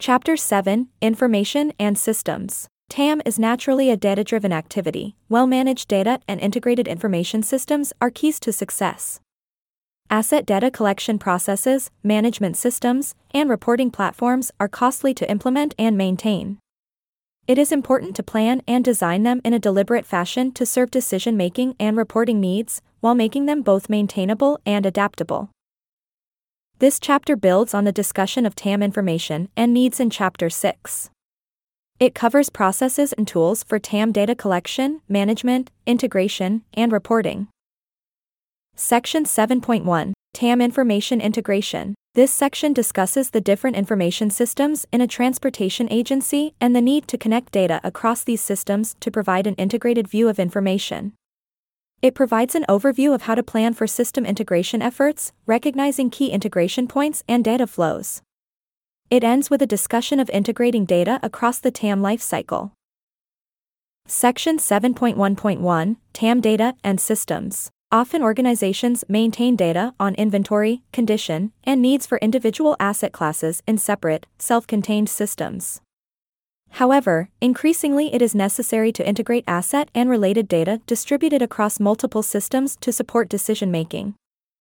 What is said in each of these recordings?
Chapter 7, Information and Systems. TAM is naturally a data-driven activity. Well-managed data and integrated information systems are keys to success. Asset data collection processes, management systems, and reporting platforms are costly to implement and maintain. It is important to plan and design them in a deliberate fashion to serve decision-making and reporting needs, while making them both maintainable and adaptable. This chapter builds on the discussion of TAM information and needs in Chapter 6. It covers processes and tools for TAM data collection, management, integration, and reporting. Section 7.1, TAM Information Integration. This section discusses the different information systems in a transportation agency and the need to connect data across these systems to provide an integrated view of information. It provides an overview of how to plan for system integration efforts, recognizing key integration points and data flows. It ends with a discussion of integrating data across the TAM lifecycle. Section 7.1.1, TAM Data and Systems. Often organizations maintain data on inventory, condition, and needs for individual asset classes in separate, self-contained systems. However, increasingly it is necessary to integrate asset and related data distributed across multiple systems to support decision-making.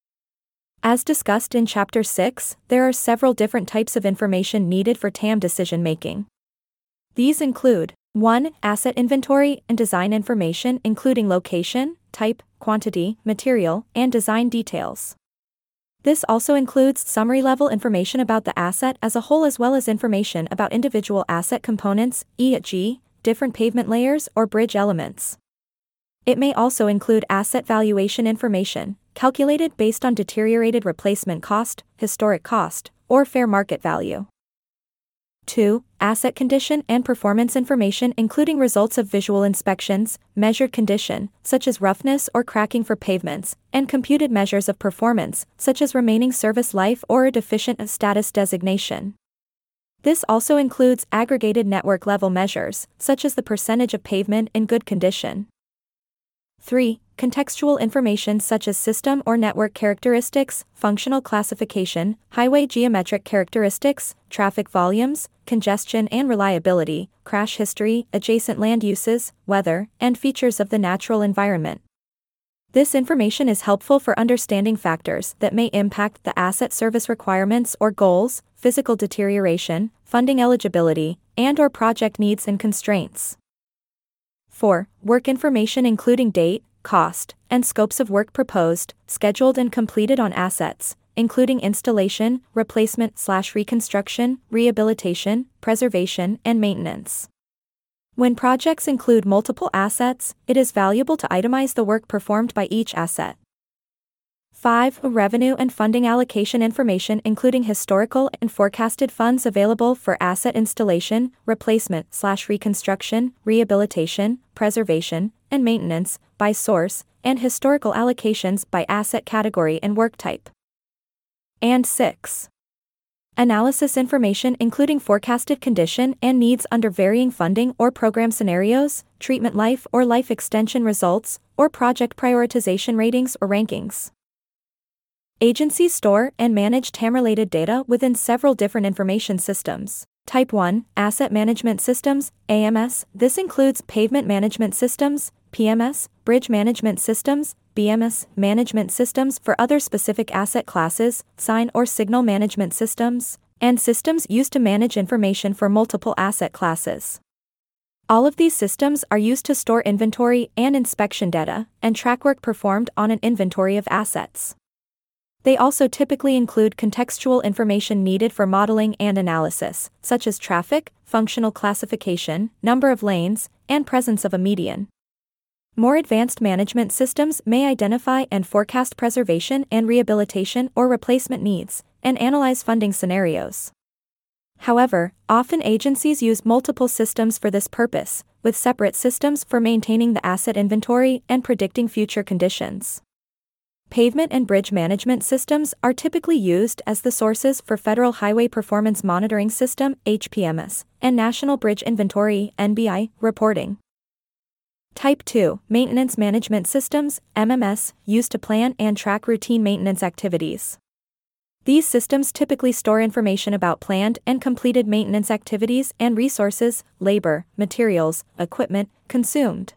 As discussed in Chapter 6, there are several different types of information needed for TAM decision-making. These include 1. Asset inventory and design information including location, type, quantity, material, and design details. This also includes summary-level information about the asset as a whole as well as information about individual asset components, e.g., different pavement layers or bridge elements. It may also include asset valuation information, calculated based on deteriorated replacement cost, historic cost, or fair market value. 2. Asset condition and performance information including results of visual inspections, measured condition, such as roughness or cracking for pavements, and computed measures of performance, such as remaining service life or a deficient status designation. This also includes aggregated network-level measures, such as the percentage of pavement in good condition. 3. Contextual information such as system or network characteristics, functional classification, highway geometric characteristics, traffic volumes, congestion and reliability, crash history, adjacent land uses, weather, and features of the natural environment. This information is helpful for understanding factors that may impact the asset service requirements or goals, physical deterioration, funding eligibility, and/or project needs and constraints. 4. Work information including date, cost, and scopes of work proposed, scheduled and completed on assets, including installation, replacement/reconstruction, rehabilitation, preservation, and maintenance. When projects include multiple assets, it is valuable to itemize the work performed by each asset. 5. Revenue and funding allocation information including historical and forecasted funds available for asset installation, replacement/reconstruction, rehabilitation, preservation, and maintenance, by source, and historical allocations by asset category and work type. And 6. Analysis information including forecasted condition and needs under varying funding or program scenarios, treatment life or life extension results, or project prioritization ratings or rankings. Agencies store and manage TAM-related data within several different information systems. Type 1, Asset Management Systems, AMS. This includes Pavement Management Systems, PMS, Bridge Management Systems, BMS, Management Systems for other specific asset classes, Sign or Signal Management Systems, and systems used to manage information for multiple asset classes. All of these systems are used to store inventory and inspection data, and track work performed on an inventory of assets. They also typically include contextual information needed for modeling and analysis, such as traffic, functional classification, number of lanes, and presence of a median. More advanced management systems may identify and forecast preservation and rehabilitation or replacement needs, and analyze funding scenarios. However, often agencies use multiple systems for this purpose, with separate systems for maintaining the asset inventory and predicting future conditions. Pavement and bridge management systems are typically used as the sources for Federal Highway Performance Monitoring System (HPMS) and National Bridge Inventory (NBI) reporting. Type 2, Maintenance Management Systems, MMS, used to plan and track routine maintenance activities. These systems typically store information about planned and completed maintenance activities and resources, labor, materials, equipment, consumed.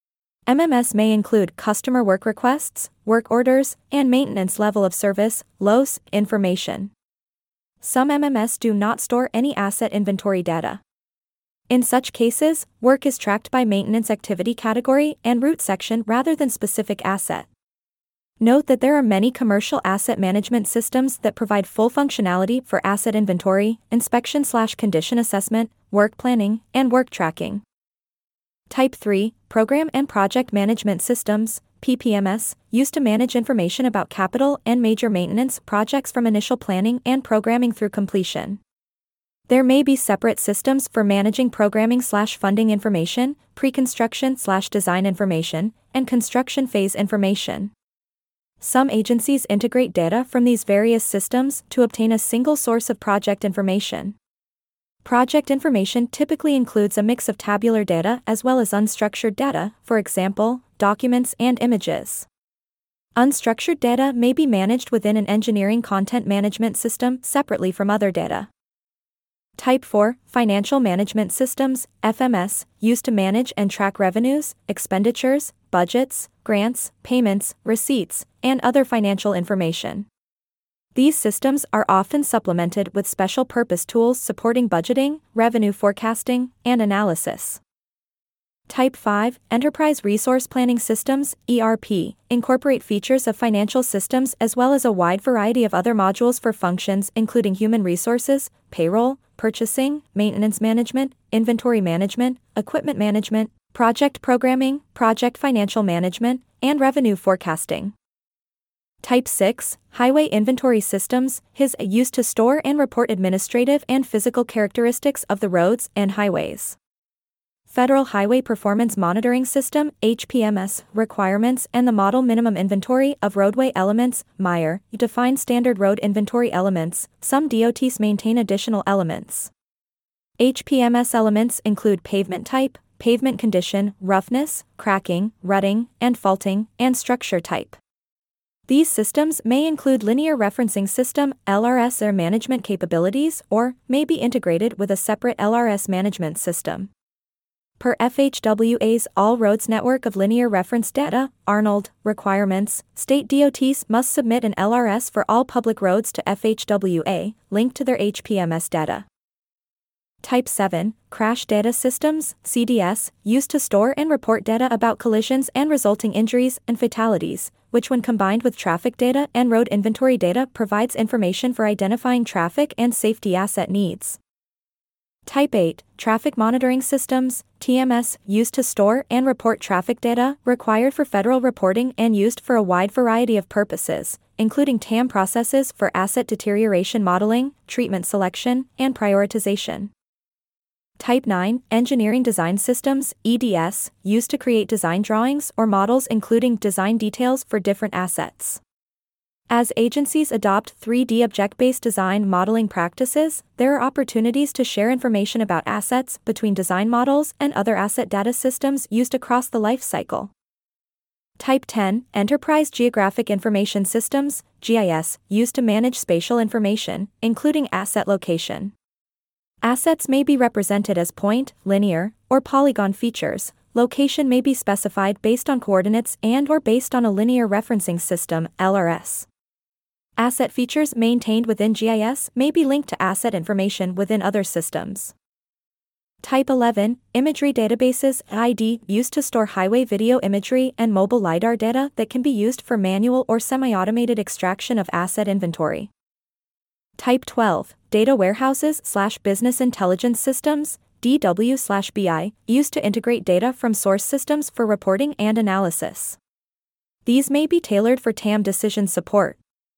MMS may include customer work requests, work orders, and maintenance level of service, LOS, information. Some MMS do not store any asset inventory data. In such cases, work is tracked by maintenance activity category and route section rather than specific asset. Note that there are many commercial asset management systems that provide full functionality for asset inventory, inspection/condition assessment, work planning, and work tracking. Type 3, Program and Project Management Systems, PPMS, used to manage information about capital and major maintenance projects from initial planning and programming through completion. There may be separate systems for managing programming/funding information, pre-construction/design information, and construction phase information. Some agencies integrate data from these various systems to obtain a single source of project information. Project information typically includes a mix of tabular data as well as unstructured data, for example, documents and images. Unstructured data may be managed within an engineering content management system separately from other data. Type 4, Financial Management Systems, FMS, used to manage and track revenues, expenditures, budgets, grants, payments, receipts, and other financial information. These systems are often supplemented with special purpose tools supporting budgeting, revenue forecasting, and analysis. Type 5, Enterprise Resource Planning Systems, ERP, incorporate features of financial systems as well as a wide variety of other modules for functions including human resources, payroll, purchasing, maintenance management, inventory management, equipment management, project programming, project financial management, and revenue forecasting. Type 6, Highway Inventory Systems, HIS, used to store and report administrative and physical characteristics of the roads and highways. Federal Highway Performance Monitoring System, HPMS, requirements and the Model Minimum Inventory of Roadway Elements, MIR, define standard road inventory elements. Some DOTs maintain additional elements. HPMS elements include pavement type, pavement condition, roughness, cracking, rutting, and faulting, and structure type. These systems may include linear referencing system, LRS, or management capabilities, or may be integrated with a separate LRS management system. Per FHWA's All Roads Network of Linear Reference Data, Arnold, requirements, state DOTs must submit an LRS for all public roads to FHWA, linked to their HPMS data. Type 7, Crash Data Systems, CDS, used to store and report data about collisions and resulting injuries and fatalities, which when combined with traffic data and road inventory data provides information for identifying traffic and safety asset needs. Type 8, Traffic Monitoring Systems, TMS, used to store and report traffic data, required for federal reporting and used for a wide variety of purposes, including TAM processes for asset deterioration modeling, treatment selection, and prioritization. Type 9, Engineering Design Systems, EDS, used to create design drawings or models including design details for different assets. As agencies adopt 3D object-based design modeling practices, there are opportunities to share information about assets between design models and other asset data systems used across the life cycle. Type 10, Enterprise Geographic Information Systems, GIS, used to manage spatial information, including asset location. Assets may be represented as point, linear, or polygon features. Location may be specified based on coordinates and/or based on a linear referencing system, LRS. Asset features maintained within GIS may be linked to asset information within other systems. Type 11, Imagery Databases, ID, used to store highway video imagery and mobile LiDAR data that can be used for manual or semi-automated extraction of asset inventory. Type 12, Data Warehouses/Business Intelligence Systems, DW/BI, used to integrate data from source systems for reporting and analysis. These may be tailored for TAM decision support.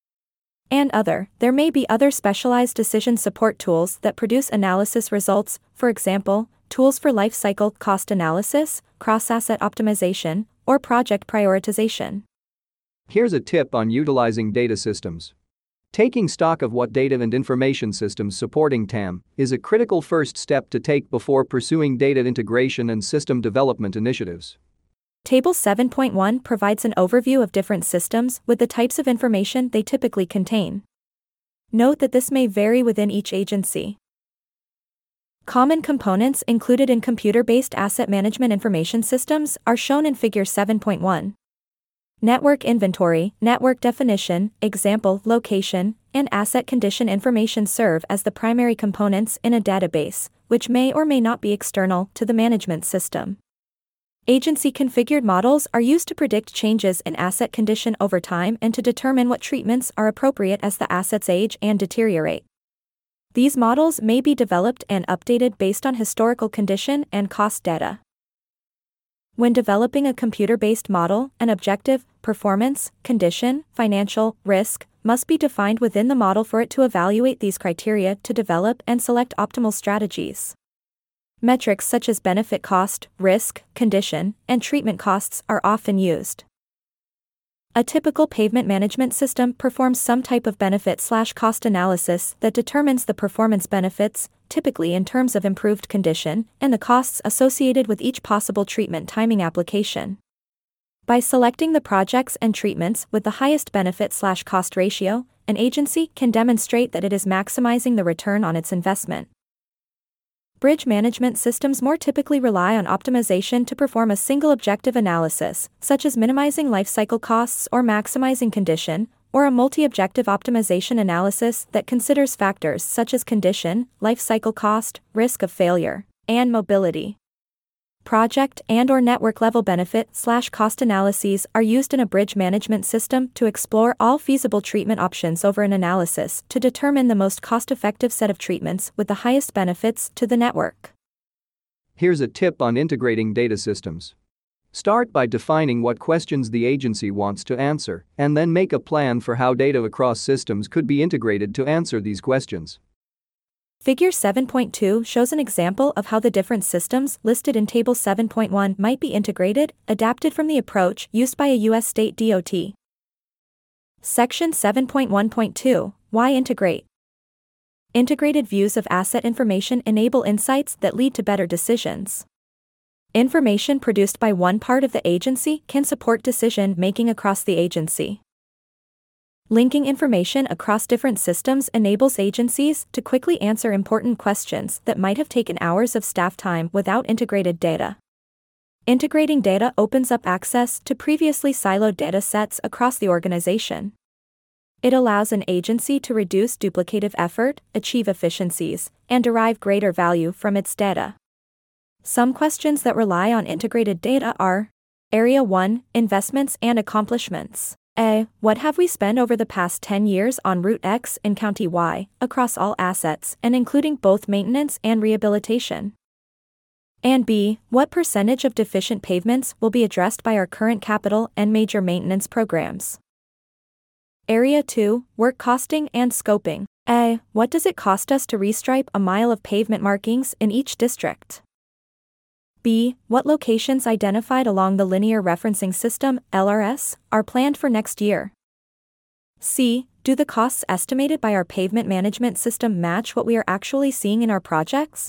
There may be other specialized decision support tools that produce analysis results, for example, tools for lifecycle cost analysis, cross-asset optimization, or project prioritization. Here's a tip on utilizing data systems. Taking stock of what data and information systems supporting TAM is a critical first step to take before pursuing data integration and system development initiatives. Table 7.1 provides an overview of different systems with the types of information they typically contain. Note that this may vary within each agency. Common components included in computer-based asset management information systems are shown in Figure 7.1. Network inventory, network definition, example, location, and asset condition information serve as the primary components in a database, which may or may not be external to the management system. Agency-configured models are used to predict changes in asset condition over time and to determine what treatments are appropriate as the assets age and deteriorate. These models may be developed and updated based on historical condition and cost data. When developing a computer-based model, an objective, performance, condition, financial, risk must be defined within the model for it to evaluate these criteria to develop and select optimal strategies. Metrics such as benefit cost, risk, condition, and treatment costs are often used. A typical pavement management system performs some type of benefit/cost analysis that determines the performance benefits, typically in terms of improved condition, and the costs associated with each possible treatment timing application. By selecting the projects and treatments with the highest benefit/cost ratio, an agency can demonstrate that it is maximizing the return on its investment. Bridge management systems more typically rely on optimization to perform a single objective analysis, such as minimizing lifecycle costs or maximizing condition, or a multi-objective optimization analysis that considers factors such as condition, lifecycle cost, risk of failure, and mobility. Project and/or network-level benefit/cost analyses are used in a bridge management system to explore all feasible treatment options over an analysis to determine the most cost-effective set of treatments with the highest benefits to the network. Here's a tip on integrating data systems. Start by defining what questions the agency wants to answer, and then make a plan for how data across systems could be integrated to answer these questions. Figure 7.2 shows an example of how the different systems listed in Table 7.1 might be integrated, adapted from the approach used by a U.S. state DOT. Section 7.1.2, Why integrate? Integrated views of asset information enable insights that lead to better decisions. Information produced by one part of the agency can support decision-making across the agency. Linking information across different systems enables agencies to quickly answer important questions that might have taken hours of staff time without integrated data. Integrating data opens up access to previously siloed data sets across the organization. It allows an agency to reduce duplicative effort, achieve efficiencies, and derive greater value from its data. Some questions that rely on integrated data are: Area 1, Investments and Accomplishments. A. What have we spent over the past 10 years on Route X in County Y, across all assets and including both maintenance and rehabilitation? And B. What percentage of deficient pavements will be addressed by our current capital and major maintenance programs? Area 2, Work Costing and Scoping. A. What does it cost us to restripe a mile of pavement markings in each district? B. What locations identified along the Linear Referencing System, LRS, are planned for next year? C. Do the costs estimated by our pavement management system match what we are actually seeing in our projects?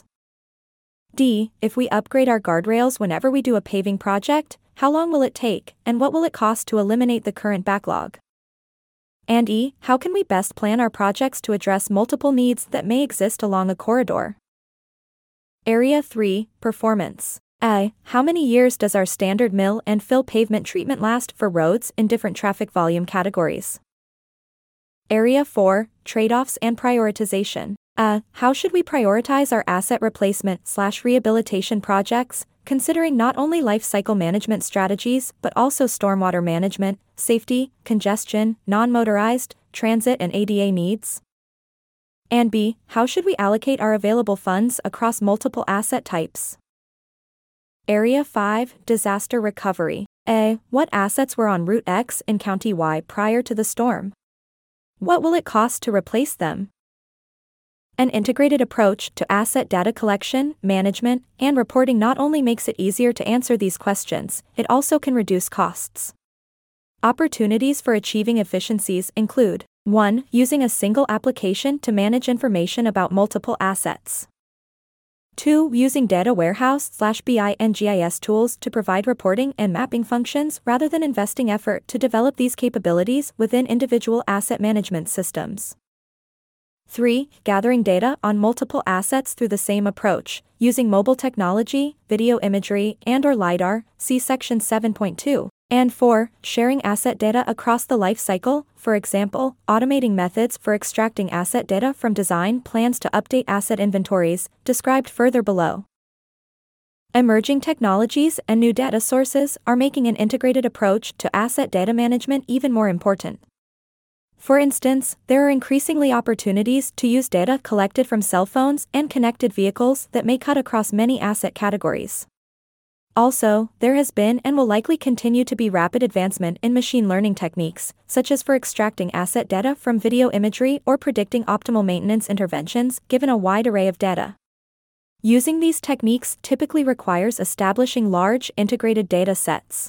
D. If we upgrade our guardrails whenever we do a paving project, how long will it take, and what will it cost to eliminate the current backlog? And E. How can we best plan our projects to address multiple needs that may exist along a corridor? Area 3, Performance. A. How many years does our standard mill and fill pavement treatment last for roads in different traffic volume categories? Area 4, Trade-offs and Prioritization. A. How should we prioritize our asset replacement/rehabilitation projects, considering not only life cycle management strategies but also stormwater management, safety, congestion, non-motorized, transit and ADA needs? And B. How should we allocate our available funds across multiple asset types? Area 5, Disaster Recovery. A. What assets were on Route X in County Y prior to the storm? What will it cost to replace them? An integrated approach to asset data collection, management, and reporting not only makes it easier to answer these questions, it also can reduce costs. Opportunities for achieving efficiencies include: 1. Using a single application to manage information about multiple assets. 2. Using data warehouse/BI and GIS tools to provide reporting and mapping functions rather than investing effort to develop these capabilities within individual asset management systems. 3. Gathering data on multiple assets through the same approach, using mobile technology, video imagery, and/or LiDAR, see Section 7.2. And 4. Sharing asset data across the life cycle, for example, automating methods for extracting asset data from design plans to update asset inventories, described further below. Emerging technologies and new data sources are making an integrated approach to asset data management even more important. For instance, there are increasingly opportunities to use data collected from cell phones and connected vehicles that may cut across many asset categories. Also, there has been and will likely continue to be rapid advancement in machine learning techniques, such as for extracting asset data from video imagery or predicting optimal maintenance interventions given a wide array of data. Using these techniques typically requires establishing large, integrated data sets.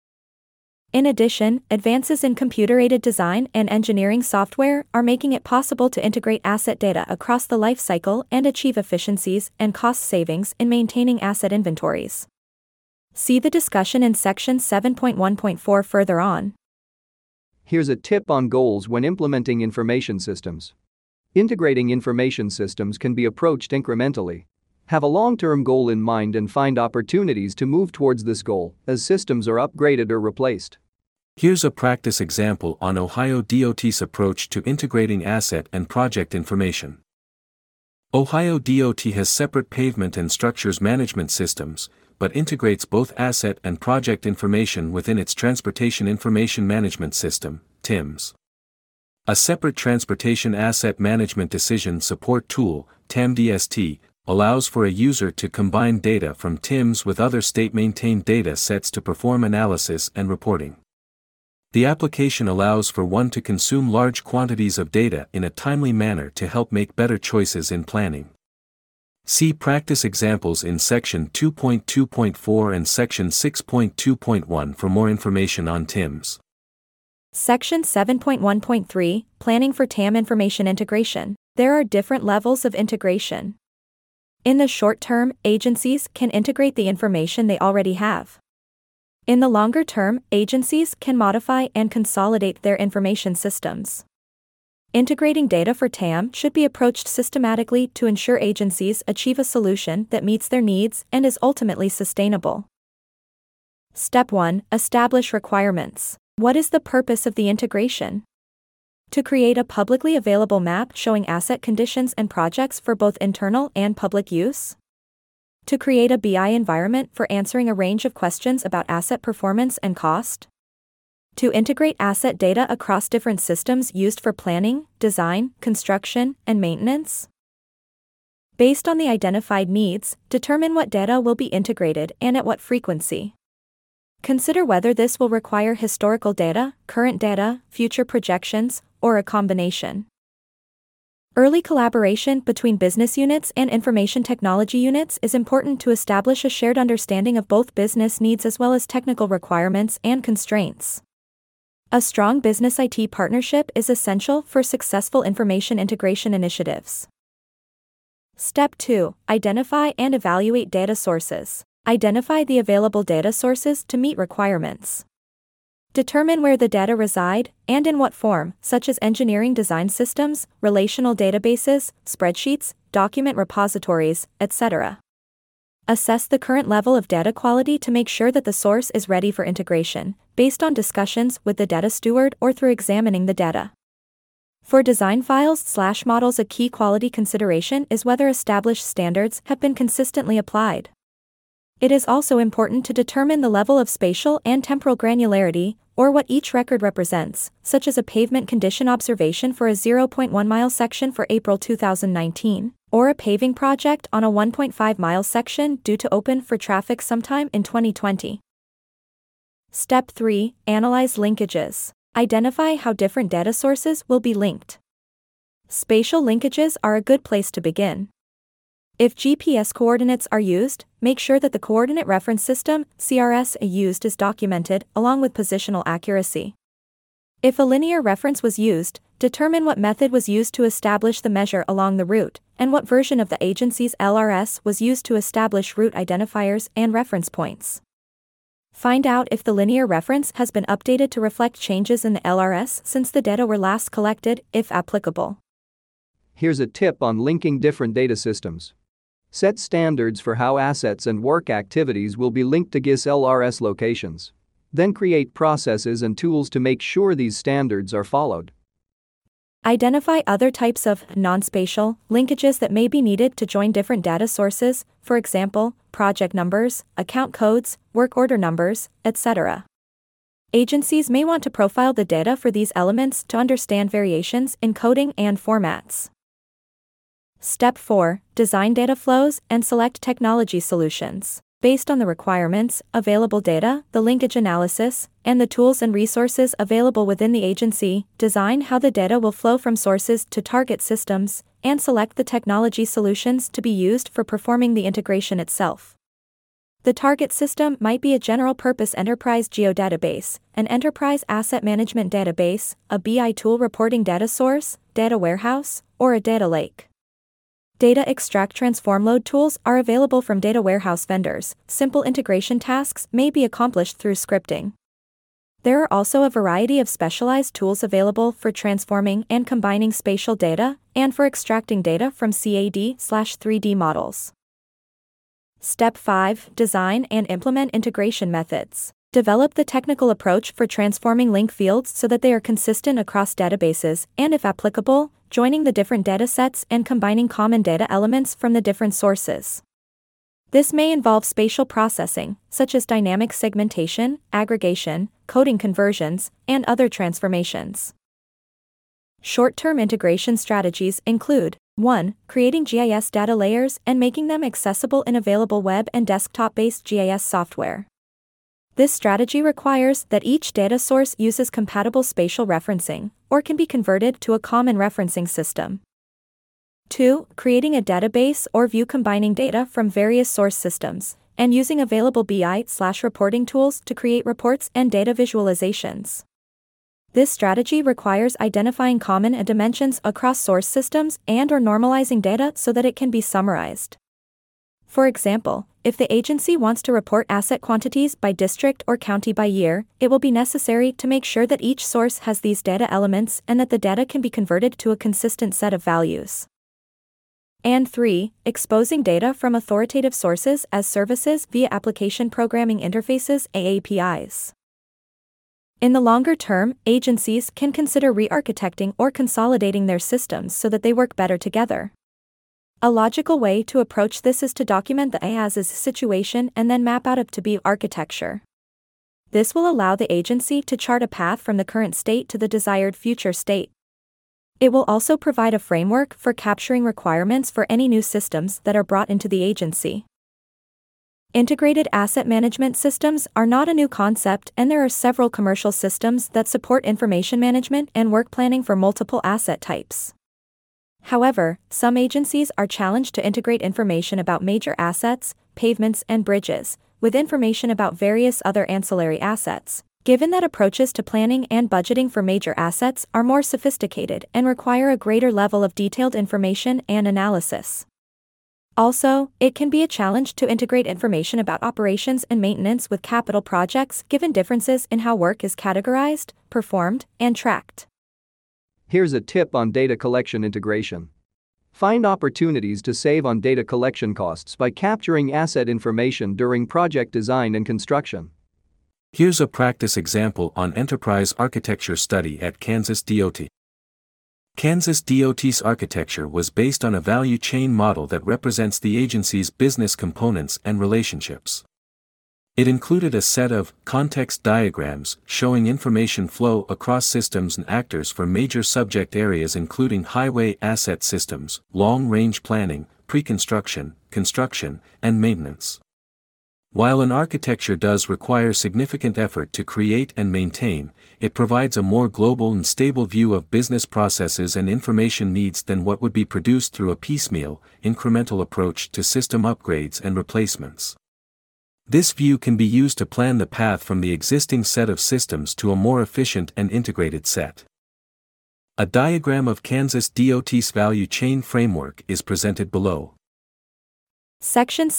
In addition, advances in computer-aided design and engineering software are making it possible to integrate asset data across the life cycle and achieve efficiencies and cost savings in maintaining asset inventories. See the discussion in Section 7.1.4 further on. Here's a tip on goals when implementing information systems. Integrating information systems can be approached incrementally. Have a long-term goal in mind and find opportunities to move towards this goal as systems are upgraded or replaced. Here's a practice example on Ohio DOT's approach to integrating asset and project information. Ohio DOT has separate pavement and structures management systems, but integrates both asset and project information within its Transportation Information Management System, TIMS. A separate Transportation Asset Management Decision Support Tool, TAMDST, allows for a user to combine data from TIMS with other state-maintained data sets to perform analysis and reporting. The application allows for one to consume large quantities of data in a timely manner to help make better choices in planning. See practice examples in Section 2.2.4 and Section 6.2.1 for more information on TIMS. Section 7.1.3, Planning for TAM Information Integration. There are different levels of integration. In the short term, agencies can integrate the information they already have. In the longer term, agencies can modify and consolidate their information systems. Integrating data for TAM should be approached systematically to ensure agencies achieve a solution that meets their needs and is ultimately sustainable. Step 1. Establish requirements. What is the purpose of the integration? To create a publicly available map showing asset conditions and projects for both internal and public use? To create a BI environment for answering a range of questions about asset performance and cost? To integrate asset data across different systems used for planning, design, construction, and maintenance? Based on the identified needs, determine what data will be integrated and at what frequency. Consider whether this will require historical data, current data, future projections, or a combination. Early collaboration between business units and information technology units is important to establish a shared understanding of both business needs as well as technical requirements and constraints. A strong business IT partnership is essential for successful information integration initiatives. Step 2. Identify and evaluate data sources. Identify the available data sources to meet requirements. Determine where the data reside, and in what form, such as engineering design systems, relational databases, spreadsheets, document repositories, etc. Assess the current level of data quality to make sure that the source is ready for integration, based on discussions with the data steward or through examining the data. For design files/models, a key quality consideration is whether established standards have been consistently applied. It is also important to determine the level of spatial and temporal granularity, or what each record represents, such as a pavement condition observation for a 0.1-mile section for April 2019, or a paving project on a 1.5-mile section due to open for traffic sometime in 2020. Step 3. Analyze linkages. Identify how different data sources will be linked. Spatial linkages are a good place to begin. If GPS coordinates are used, make sure that the Coordinate Reference System (CRS) used is documented, along with positional accuracy. If a linear reference was used, determine what method was used to establish the measure along the route, and what version of the agency's LRS was used to establish route identifiers and reference points. Find out if the linear reference has been updated to reflect changes in the LRS since the data were last collected, if applicable. Here's a tip on linking different data systems. Set standards for how assets and work activities will be linked to GIS LRS locations. Then create processes and tools to make sure these standards are followed. Identify other types of non-spatial linkages that may be needed to join different data sources, for example, project numbers, account codes, work order numbers, etc. Agencies may want to profile the data for these elements to understand variations in coding and formats. Step 4. Design data flows and select technology solutions. Based on the requirements, available data, the linkage analysis, and the tools and resources available within the agency, design how the data will flow from sources to target systems, and select the technology solutions to be used for performing the integration itself. The target system might be a general-purpose enterprise geodatabase, an enterprise asset management database, a BI tool reporting data source, data warehouse, or a data lake. Data extract transform load tools are available from data warehouse vendors. Simple integration tasks may be accomplished through scripting. There are also a variety of specialized tools available for transforming and combining spatial data and for extracting data from CAD/3D models. Step 5. Design and implement integration methods. Develop the technical approach for transforming link fields so that they are consistent across databases and, if applicable, joining the different datasets and combining common data elements from the different sources. This may involve spatial processing, such as dynamic segmentation, aggregation, coding conversions, and other transformations. Short-term integration strategies include 1. Creating GIS data layers and making them accessible in available web and desktop-based GIS software. This strategy requires that each data source uses compatible spatial referencing, or can be converted to a common referencing system. 2. Creating a database or view combining data from various source systems, and using available BI/reporting tools to create reports and data visualizations. This strategy requires identifying common dimensions across source systems and/or normalizing data so that it can be summarized. For example, if the agency wants to report asset quantities by district or county by year, it will be necessary to make sure that each source has these data elements and that the data can be converted to a consistent set of values. And 3. Exposing data from authoritative sources as services via Application Programming Interfaces (APIs). In the longer term, agencies can consider re-architecting or consolidating their systems so that they work better together. A logical way to approach this is to document the as-is situation and then map out a to-be architecture. This will allow the agency to chart a path from the current state to the desired future state. It will also provide a framework for capturing requirements for any new systems that are brought into the agency. Integrated asset management systems are not a new concept, and there are several commercial systems that support information management and work planning for multiple asset types. However, some agencies are challenged to integrate information about major assets, pavements, and bridges, with information about various other ancillary assets, given that approaches to planning and budgeting for major assets are more sophisticated and require a greater level of detailed information and analysis. Also, it can be a challenge to integrate information about operations and maintenance with capital projects given differences in how work is categorized, performed, and tracked. Here's a tip on data collection integration. Find opportunities to save on data collection costs by capturing asset information during project design and construction. Here's a practice example on enterprise architecture study at Kansas DOT. Kansas DOT's architecture was based on a value chain model that represents the agency's business components and relationships. It included a set of context diagrams showing information flow across systems and actors for major subject areas including highway asset systems, long-range planning, pre-construction, construction, and maintenance. While an architecture does require significant effort to create and maintain, it provides a more global and stable view of business processes and information needs than what would be produced through a piecemeal, incremental approach to system upgrades and replacements. This view can be used to plan the path from the existing set of systems to a more efficient and integrated set. A diagram of Kansas DOT's value chain framework is presented below. Section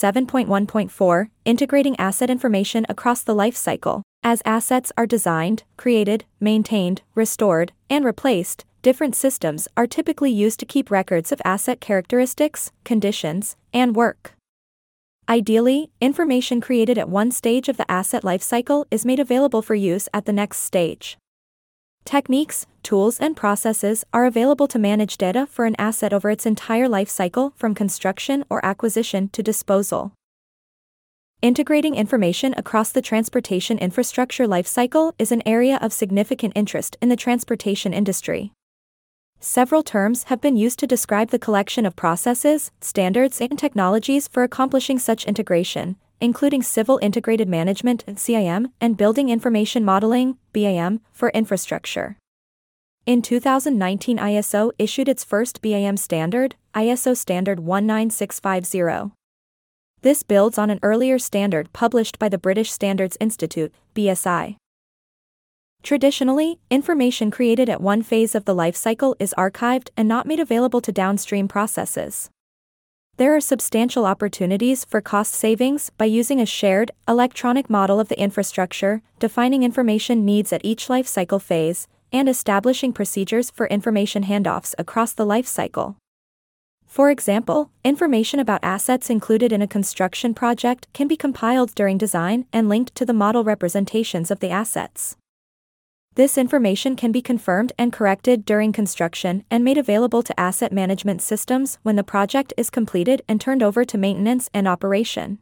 7.1.4 Integrating asset information across the life cycle. As assets are designed, created, maintained, restored, and replaced, Different systems are typically used to keep records of asset characteristics, conditions, and work. Ideally, information created at one stage of the asset lifecycle is made available for use at the next stage. Techniques, tools, and processes are available to manage data for an asset over its entire lifecycle from construction or acquisition to disposal. Integrating information across the transportation infrastructure lifecycle is an area of significant interest in the transportation industry. Several terms have been used to describe the collection of processes, standards, and technologies for accomplishing such integration, including Civil Integrated Management (CIM) and Building Information Modeling (BIM) for infrastructure. In 2019, ISO issued its first BIM standard, ISO Standard 19650. This builds on an earlier standard published by the British Standards Institute, BSI. Traditionally, information created at one phase of the lifecycle is archived and not made available to downstream processes. There are substantial opportunities for cost savings by using a shared, electronic model of the infrastructure, defining information needs at each lifecycle phase, and establishing procedures for information handoffs across the lifecycle. For example, information about assets included in a construction project can be compiled during design and linked to the model representations of the assets. This information can be confirmed and corrected during construction and made available to asset management systems when the project is completed and turned over to maintenance and operation.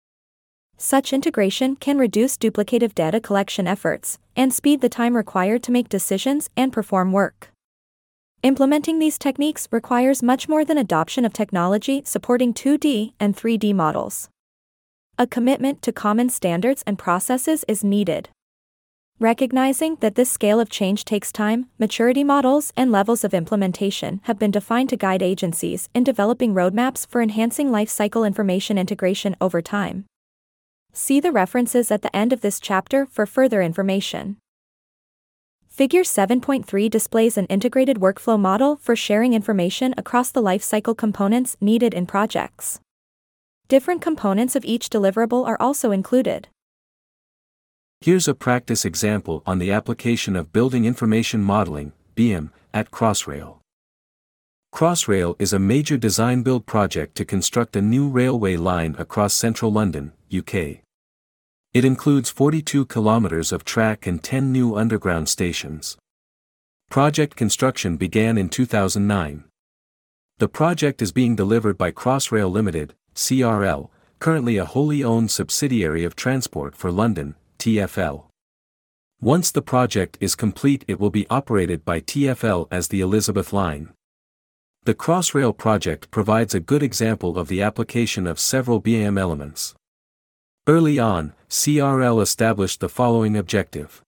Such integration can reduce duplicative data collection efforts and speed the time required to make decisions and perform work. Implementing these techniques requires much more than adoption of technology supporting 2D and 3D models. A commitment to common standards and processes is needed. Recognizing that this scale of change takes time, maturity models and levels of implementation have been defined to guide agencies in developing roadmaps for enhancing lifecycle information integration over time. See the references at the end of this chapter for further information. Figure 7.3 displays an integrated workflow model for sharing information across the lifecycle components needed in projects. Different components of each deliverable are also included. Here's a practice example on the application of Building Information Modeling, BIM, at Crossrail. Crossrail is a major design-build project to construct a new railway line across central London, UK. It includes 42 kilometers of track and 10 new underground stations. Project construction began in 2009. The project is being delivered by Crossrail Limited, CRL, currently a wholly owned subsidiary of Transport for London, TfL. Once the project is complete, it will be operated by TfL as the Elizabeth Line. The Crossrail project provides a good example of the application of several BIM elements. Early on, CRL established the following objective: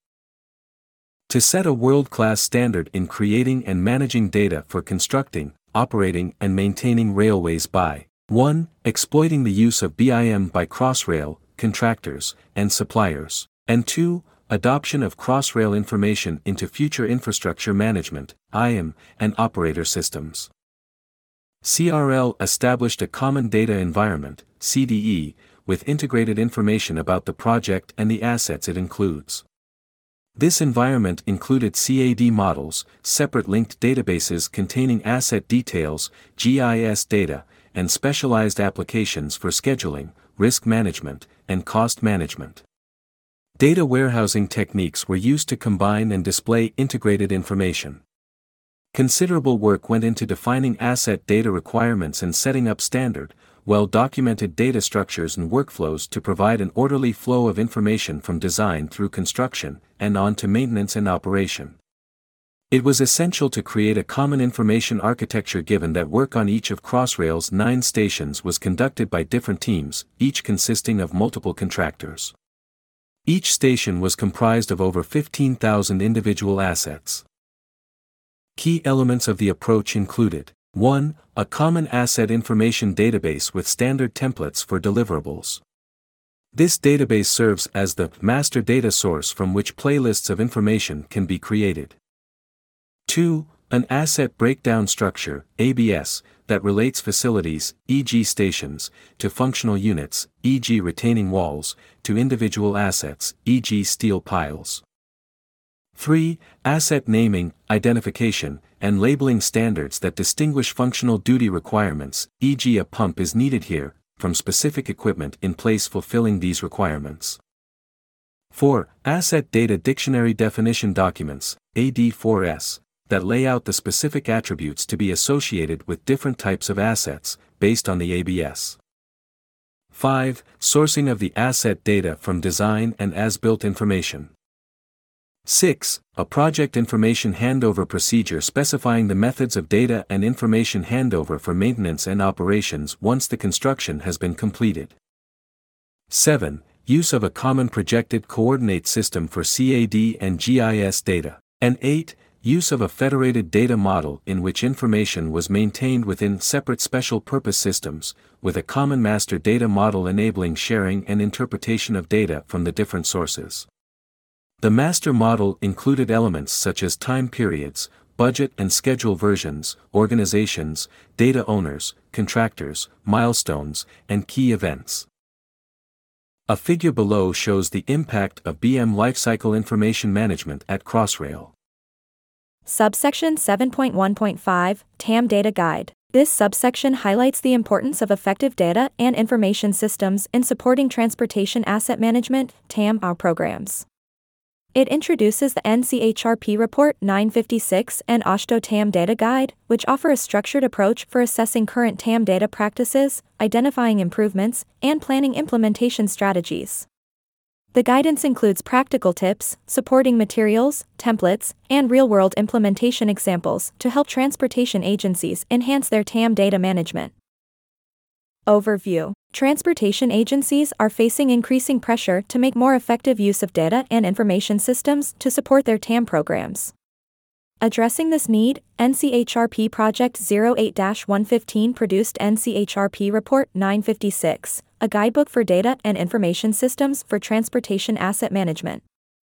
to set a world-class standard in creating and managing data for constructing, operating and maintaining railways by 1. Exploiting the use of BIM by Crossrail, contractors, and suppliers, and 2. Adoption of Crossrail information into future infrastructure management, IM, and operator systems. CRL established a common data environment, CDE, with integrated information about the project and the assets it includes. This environment included CAD models, separate linked databases containing asset details, GIS data, and specialized applications for scheduling, risk management, and cost management. Data warehousing techniques were used to combine and display integrated information. Considerable work went into defining asset data requirements and setting up standard, well-documented data structures and workflows to provide an orderly flow of information from design through construction and on to maintenance and operation. It was essential to create a common information architecture given that work on each of Crossrail's 9 stations was conducted by different teams, each consisting of multiple contractors. Each station was comprised of over 15,000 individual assets. Key elements of the approach included: 1. A common asset information database with standard templates for deliverables. This database serves as the master data source from which playlists of information can be created. 2. An asset breakdown structure, ABS, that relates facilities, e.g. stations, to functional units, e.g. retaining walls, to individual assets, e.g. steel piles. 3. Asset naming, identification, and labeling standards that distinguish functional duty requirements, e.g. a pump is needed here, from specific equipment in place fulfilling these requirements. 4. Asset Data Dictionary Definition Documents, AD4S, that lay out the specific attributes to be associated with different types of assets, based on the ABS. 5. Sourcing of the asset data from design and as-built information. 6. A project information handover procedure specifying the methods of data and information handover for maintenance and operations once the construction has been completed. 7. Use of a common projected coordinate system for CAD and GIS data. And 8. Use of a federated data model in which information was maintained within separate special purpose systems, with a common master data model enabling sharing and interpretation of data from the different sources. The master model included elements such as time periods, budget and schedule versions, organizations, data owners, contractors, milestones, and key events. A figure below shows the impact of BM Lifecycle Information Management at Crossrail. Subsection 7.1.5, TAM Data Guide. This subsection highlights the importance of effective data and information systems in supporting transportation asset management, TAM programs. It introduces the NCHRP Report 956 and OSHDO TAM Data Guide, which offer a structured approach for assessing current TAM data practices, identifying improvements, and planning implementation strategies. The guidance includes practical tips, supporting materials, templates, and real-world implementation examples to help transportation agencies enhance their TAM data management. Overview. Transportation agencies are facing increasing pressure to make more effective use of data and information systems to support their TAM programs. Addressing this need, NCHRP Project 08-115 produced NCHRP Report 956, a guidebook for data and information systems for transportation asset management.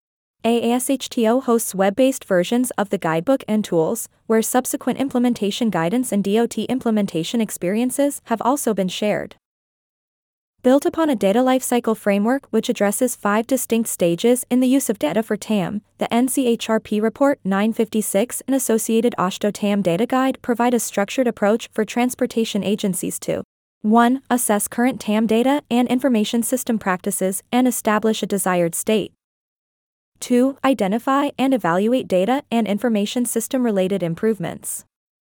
AASHTO hosts web-based versions of the guidebook and tools, where subsequent implementation guidance and DOT implementation experiences have also been shared. Built upon a data lifecycle framework which addresses 5 distinct stages in the use of data for TAM, the NCHRP Report 956 and associated OSHDO TAM Data Guide provide a structured approach for transportation agencies to 1. Assess current TAM data and information system practices and establish a desired state. 2. Identify and evaluate data and information system-related improvements.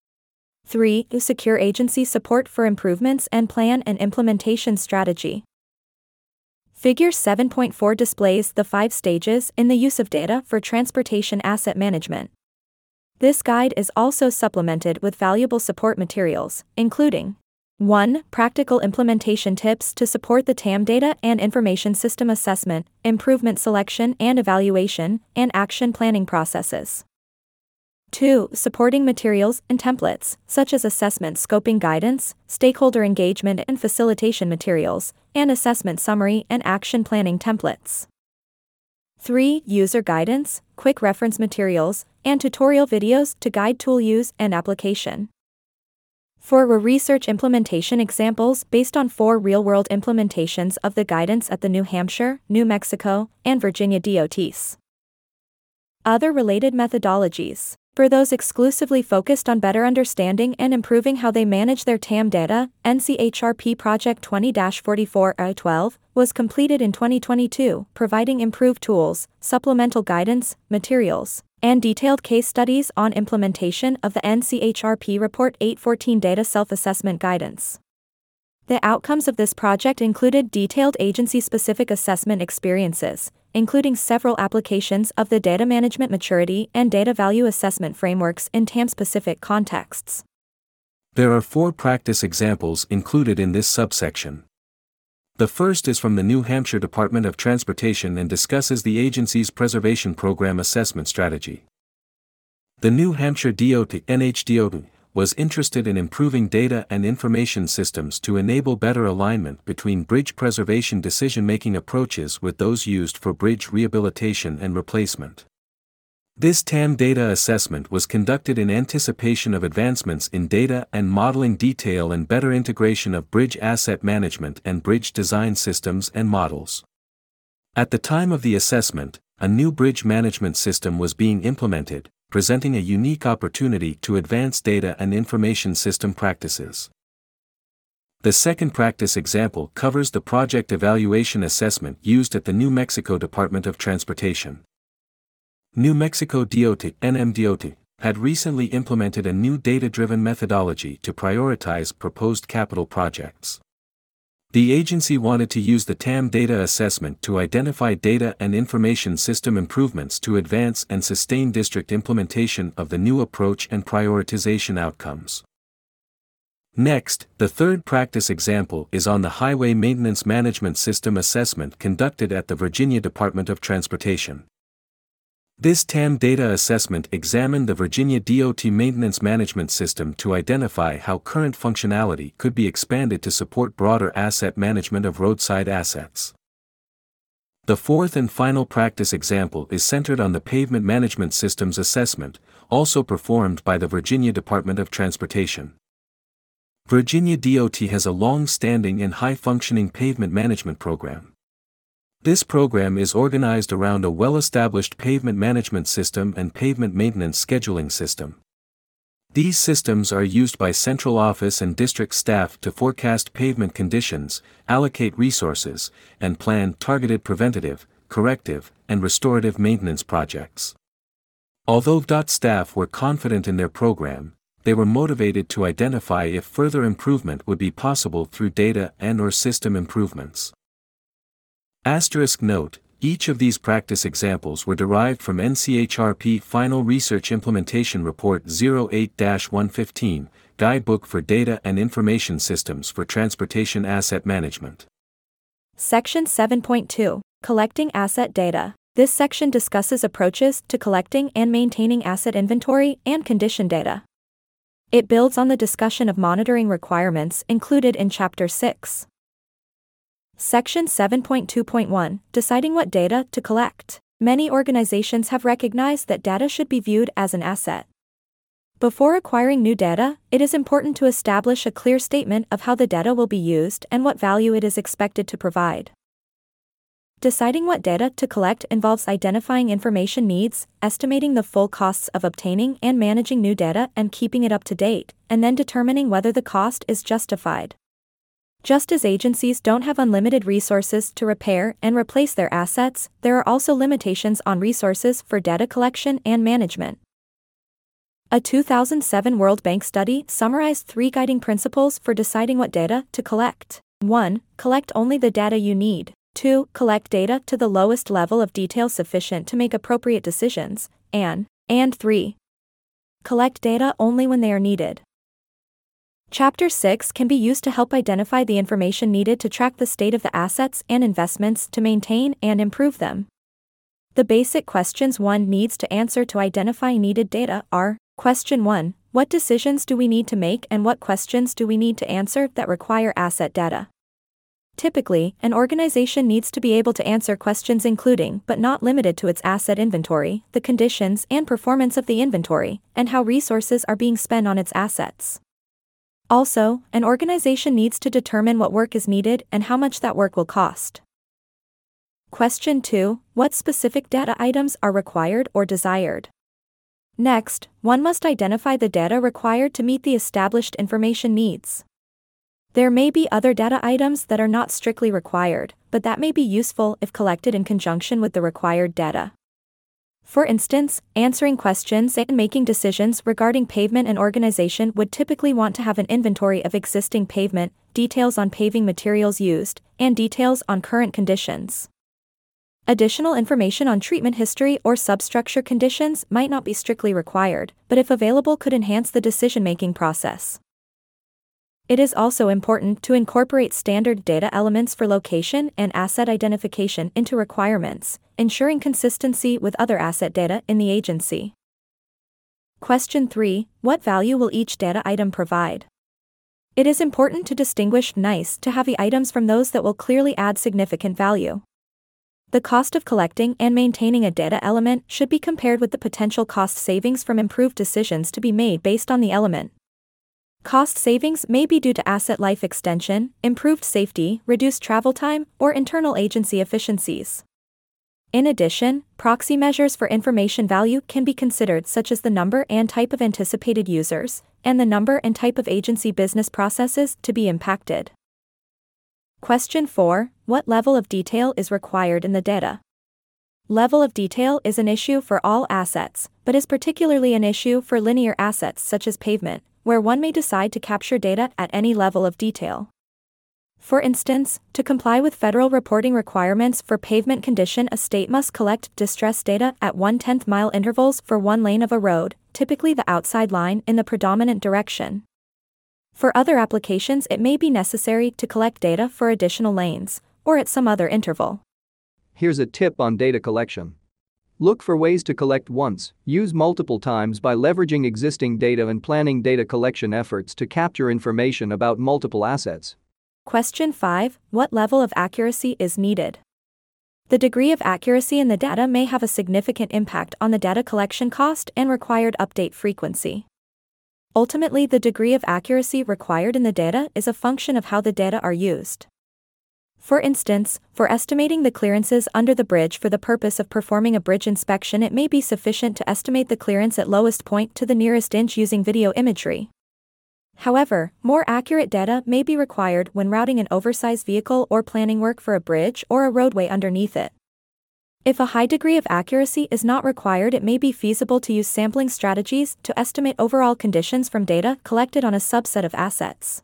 3. Secure agency support for improvements and plan an implementation strategy. Figure 7.4 displays the 5 stages in the use of data for transportation asset management. This guide is also supplemented with valuable support materials, including 1. Practical implementation tips to support the TAM data and information system assessment, improvement selection and evaluation, and action planning processes. 2. Supporting materials and templates, such as assessment scoping guidance, stakeholder engagement and facilitation materials, and assessment summary and action planning templates. 3. User guidance, quick reference materials, and tutorial videos to guide tool use and application. 4. Research implementation examples based on 4 real-world implementations of the guidance at the New Hampshire, New Mexico, and Virginia DOTs. Other related methodologies. For those exclusively focused on better understanding and improving how they manage their TAM data, NCHRP Project 20-44-12 was completed in 2022, providing improved tools, supplemental guidance, materials, and detailed case studies on implementation of the NCHRP Report 814 Data Self-Assessment Guidance. The outcomes of this project included detailed agency-specific assessment experiences, including several applications of the data management maturity and data value assessment frameworks in TAM-specific contexts. There are 4 practice examples included in this subsection. The first is from the New Hampshire Department of Transportation and discusses the agency's preservation program assessment strategy. The New Hampshire DOT (NHDOT) was interested in improving data and information systems to enable better alignment between bridge preservation decision-making approaches with those used for bridge rehabilitation and replacement. This TAM data assessment was conducted in anticipation of advancements in data and modeling detail and better integration of bridge asset management and bridge design systems and models. At the time of the assessment, a new bridge management system was being implemented, presenting a unique opportunity to advance data and information system practices. The second practice example covers the project evaluation assessment used at the New Mexico Department of Transportation. New Mexico DOT (NMDOT) had recently implemented a new data-driven methodology to prioritize proposed capital projects. The agency wanted to use the TAM data assessment to identify data and information system improvements to advance and sustain district implementation of the new approach and prioritization outcomes. Next, the third practice example is on the Highway Maintenance Management System assessment conducted at the Virginia Department of Transportation. This TAM data assessment examined the Virginia DOT maintenance management system to identify how current functionality could be expanded to support broader asset management of roadside assets. The fourth and final practice example is centered on the Pavement Management Systems assessment, also performed by the Virginia Department of Transportation. Virginia DOT has a long-standing and high-functioning pavement management program. This program is organized around a well-established pavement management system and pavement maintenance scheduling system. These systems are used by central office and district staff to forecast pavement conditions, allocate resources, and plan targeted preventative, corrective, and restorative maintenance projects. Although DOT staff were confident in their program, they were motivated to identify if further improvement would be possible through data and/or system improvements. Asterisk note, each of these practice examples were derived from NCHRP Final Research Implementation Report 08-115, Guidebook for Data and Information Systems for Transportation Asset Management. Section 7.2, Collecting Asset Data. This section discusses approaches to collecting and maintaining asset inventory and condition data. It builds on the discussion of monitoring requirements included in Chapter 6. Section 7.2.1, Deciding what data to collect. Many organizations have recognized that data should be viewed as an asset. Before acquiring new data, it is important to establish a clear statement of how the data will be used and what value it is expected to provide. Deciding what data to collect involves identifying information needs, estimating the full costs of obtaining and managing new data and keeping it up to date, and then determining whether the cost is justified. Just as agencies don't have unlimited resources to repair and replace their assets, there are also limitations on resources for data collection and management. A 2007 World Bank study summarized 3 guiding principles for deciding what data to collect. 1. Collect only the data you need. 2. Collect data to the lowest level of detail sufficient to make appropriate decisions. And 3. Collect data only when they are needed. Chapter 6 can be used to help identify the information needed to track the state of the assets and investments to maintain and improve them. The basic questions one needs to answer to identify needed data are: Question 1. What decisions do we need to make and what questions do we need to answer that require asset data? Typically, an organization needs to be able to answer questions including but not limited to its asset inventory, the conditions and performance of the inventory, and how resources are being spent on its assets. Also, an organization needs to determine what work is needed and how much that work will cost. Question 2. What specific data items are required or desired? Next, one must identify the data required to meet the established information needs. There may be other data items that are not strictly required, but that may be useful if collected in conjunction with the required data. For instance, answering questions and making decisions regarding pavement, an organization would typically want to have an inventory of existing pavement, details on paving materials used, and details on current conditions. Additional information on treatment history or substructure conditions might not be strictly required, but if available could enhance the decision-making process. It is also important to incorporate standard data elements for location and asset identification into requirements, ensuring consistency with other asset data in the agency. Question 3. What value will each data item provide? It is important to distinguish nice-to-have items from those that will clearly add significant value. The cost of collecting and maintaining a data element should be compared with the potential cost savings from improved decisions to be made based on the element. Cost savings may be due to asset life extension, improved safety, reduced travel time, or internal agency efficiencies. In addition, proxy measures for information value can be considered, such as the number and type of anticipated users, and the number and type of agency business processes to be impacted. Question 4. What level of detail is required in the data? Level of detail is an issue for all assets, but is particularly an issue for linear assets such as pavement, where one may decide to capture data at any level of detail. For instance, to comply with federal reporting requirements for pavement condition, a state must collect distress data at 1/10 mile intervals for one lane of a road, typically the outside line in the predominant direction. For other applications, it may be necessary to collect data for additional lanes, or at some other interval. Here's a tip on data collection. Look for ways to collect once, use multiple times by leveraging existing data and planning data collection efforts to capture information about multiple assets. Question 5. What level of accuracy is needed? The degree of accuracy in the data may have a significant impact on the data collection cost and required update frequency. Ultimately, the degree of accuracy required in the data is a function of how the data are used. For instance, for estimating the clearances under the bridge for the purpose of performing a bridge inspection, it may be sufficient to estimate the clearance at lowest point to the nearest inch using video imagery. However, more accurate data may be required when routing an oversized vehicle or planning work for a bridge or a roadway underneath it. If a high degree of accuracy is not required, it may be feasible to use sampling strategies to estimate overall conditions from data collected on a subset of assets.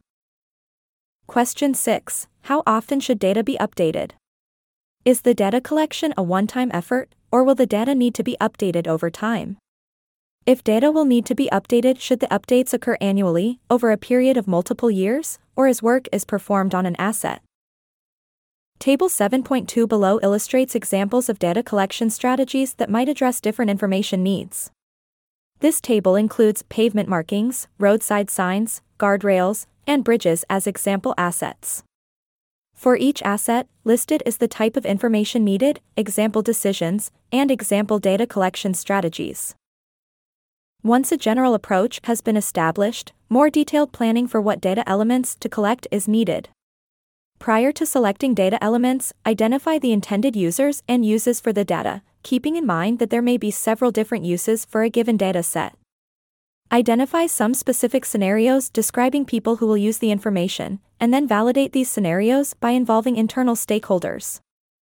Question 6. How often should data be updated? Is the data collection a one-time effort, or will the data need to be updated over time? If data will need to be updated, should the updates occur annually, over a period of multiple years, or as work is performed on an asset? Table 7.2 below illustrates examples of data collection strategies that might address different information needs. This table includes pavement markings, roadside signs, guardrails, and bridges as example assets. For each asset, listed is the type of information needed, example decisions, and example data collection strategies. Once a general approach has been established, more detailed planning for what data elements to collect is needed. Prior to selecting data elements, identify the intended users and uses for the data, keeping in mind that there may be several different uses for a given data set. Identify some specific scenarios describing people who will use the information, and then validate these scenarios by involving internal stakeholders.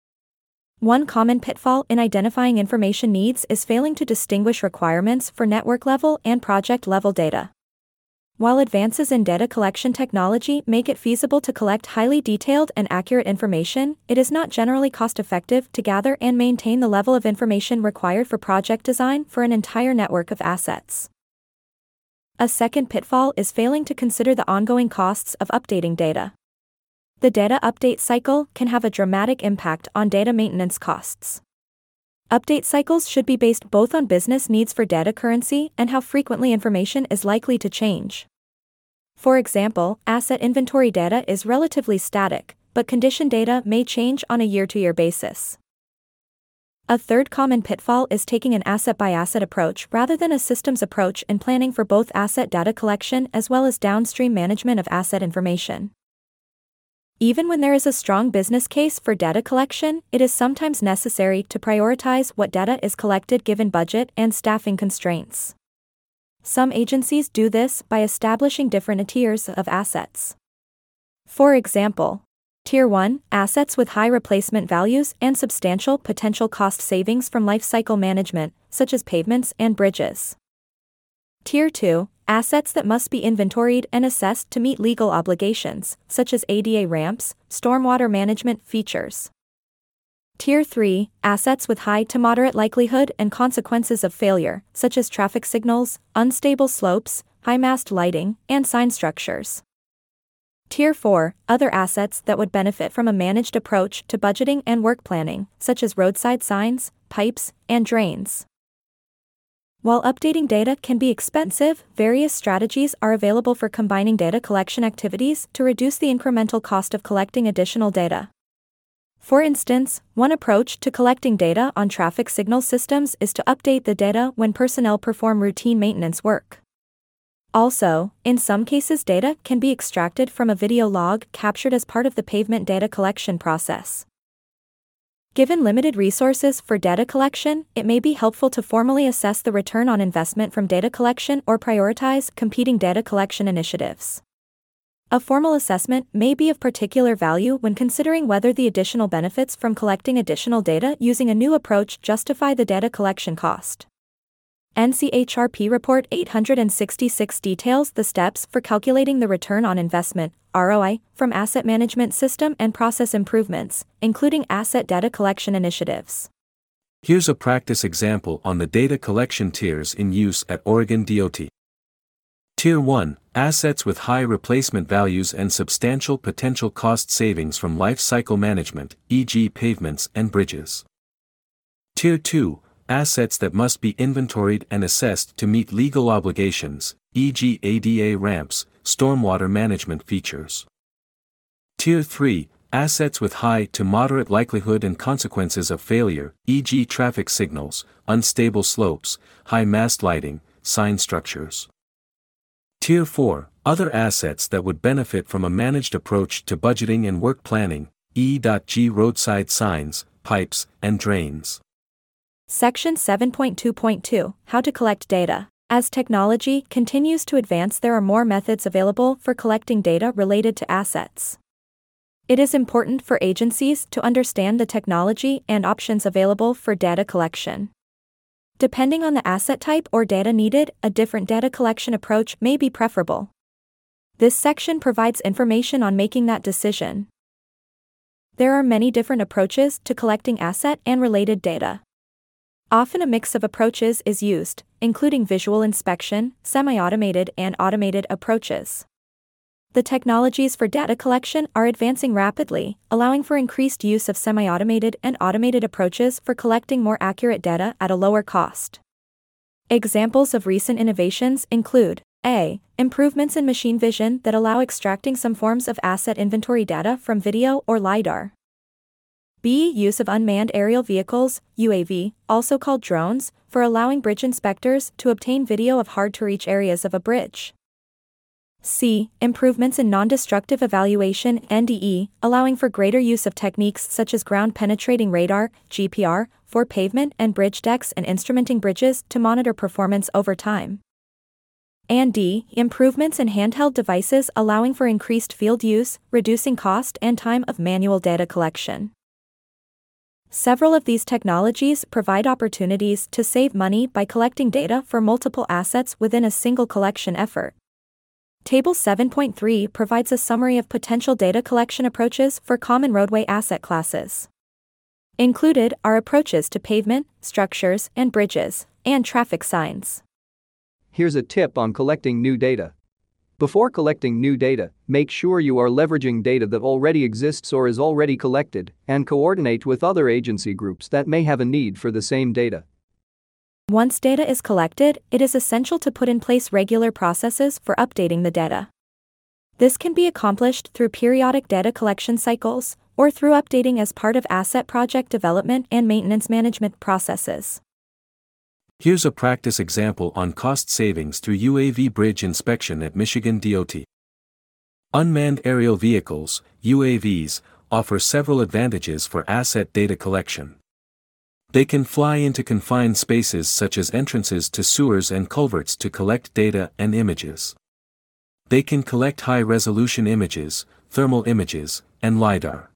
One common pitfall in identifying information needs is failing to distinguish requirements for network-level and project-level data. While advances in data collection technology make it feasible to collect highly detailed and accurate information, it is not generally cost-effective to gather and maintain the level of information required for project design for an entire network of assets. A second pitfall is failing to consider the ongoing costs of updating data. The data update cycle can have a dramatic impact on data maintenance costs. Update cycles should be based both on business needs for data currency and how frequently information is likely to change. For example, asset inventory data is relatively static, but condition data may change on a year-to-year basis. A third common pitfall is taking an asset-by-asset approach rather than a systems approach in planning for both asset data collection as well as downstream management of asset information. Even when there is a strong business case for data collection, it is sometimes necessary to prioritize what data is collected given budget and staffing constraints. Some agencies do this by establishing different tiers of assets. For example, Tier 1, assets with high replacement values and substantial potential cost savings from lifecycle management, such as pavements and bridges. Tier 2, assets that must be inventoried and assessed to meet legal obligations, such as ADA ramps, stormwater management features. Tier 3, assets with high to moderate likelihood and consequences of failure, such as traffic signals, unstable slopes, high mast lighting, and sign structures. Tier 4, other assets that would benefit from a managed approach to budgeting and work planning, such as roadside signs, pipes, and drains. While updating data can be expensive, various strategies are available for combining data collection activities to reduce the incremental cost of collecting additional data. For instance, one approach to collecting data on traffic signal systems is to update the data when personnel perform routine maintenance work. Also, in some cases, data can be extracted from a video log captured as part of the pavement data collection process. Given limited resources for data collection, it may be helpful to formally assess the return on investment from data collection or prioritize competing data collection initiatives. A formal assessment may be of particular value when considering whether the additional benefits from collecting additional data using a new approach justify the data collection cost. NCHRP Report 866 details the steps for calculating the return on investment, ROI, from asset management system and process improvements, including asset data collection initiatives. Here's a practice example on the data collection tiers in use at Oregon DOT. Tier 1, assets with high replacement values and substantial potential cost savings from life cycle management, e.g. pavements and bridges. Tier 2, assets that must be inventoried and assessed to meet legal obligations, e.g. ADA ramps, stormwater management features. Tier 3, assets with high to moderate likelihood and consequences of failure, e.g. traffic signals, unstable slopes, high mast lighting, sign structures. Tier 4, other assets that would benefit from a managed approach to budgeting and work planning, e.g. roadside signs, pipes, and drains. Section 7.2.2 How to collect data. As technology continues to advance, there are more methods available for collecting data related to assets. It is important for agencies to understand the technology and options available for data collection. Depending on the asset type or data needed, a different data collection approach may be preferable. This section provides information on making that decision. There are many different approaches to collecting asset and related data. Often a mix of approaches is used, including visual inspection, semi-automated and automated approaches. The technologies for data collection are advancing rapidly, allowing for increased use of semi-automated and automated approaches for collecting more accurate data at a lower cost. Examples of recent innovations include A. Improvements in machine vision that allow extracting some forms of asset inventory data from video or LiDAR. B. Use of unmanned aerial vehicles, UAV, also called drones, for allowing bridge inspectors to obtain video of hard-to-reach areas of a bridge. C. Improvements in non-destructive evaluation, NDE, allowing for greater use of techniques such as ground-penetrating radar, GPR, for pavement and bridge decks and instrumenting bridges to monitor performance over time. And D. Improvements in handheld devices allowing for increased field use, reducing cost and time of manual data collection. Several of these technologies provide opportunities to save money by collecting data for multiple assets within a single collection effort. Table 7.3 provides a summary of potential data collection approaches for common roadway asset classes. Included are approaches to pavement, structures and bridges, and traffic signs. Here's a tip on collecting new data. Before collecting new data, make sure you are leveraging data that already exists or is already collected, and coordinate with other agency groups that may have a need for the same data. Once data is collected, it is essential to put in place regular processes for updating the data. This can be accomplished through periodic data collection cycles, or through updating as part of asset project development and maintenance management processes. Here's a practice example on cost savings through UAV bridge inspection at Michigan DOT. Unmanned aerial vehicles, UAVs, offer several advantages for asset data collection. They can fly into confined spaces such as entrances to sewers and culverts to collect data and images. They can collect high-resolution images, thermal images, and LiDAR.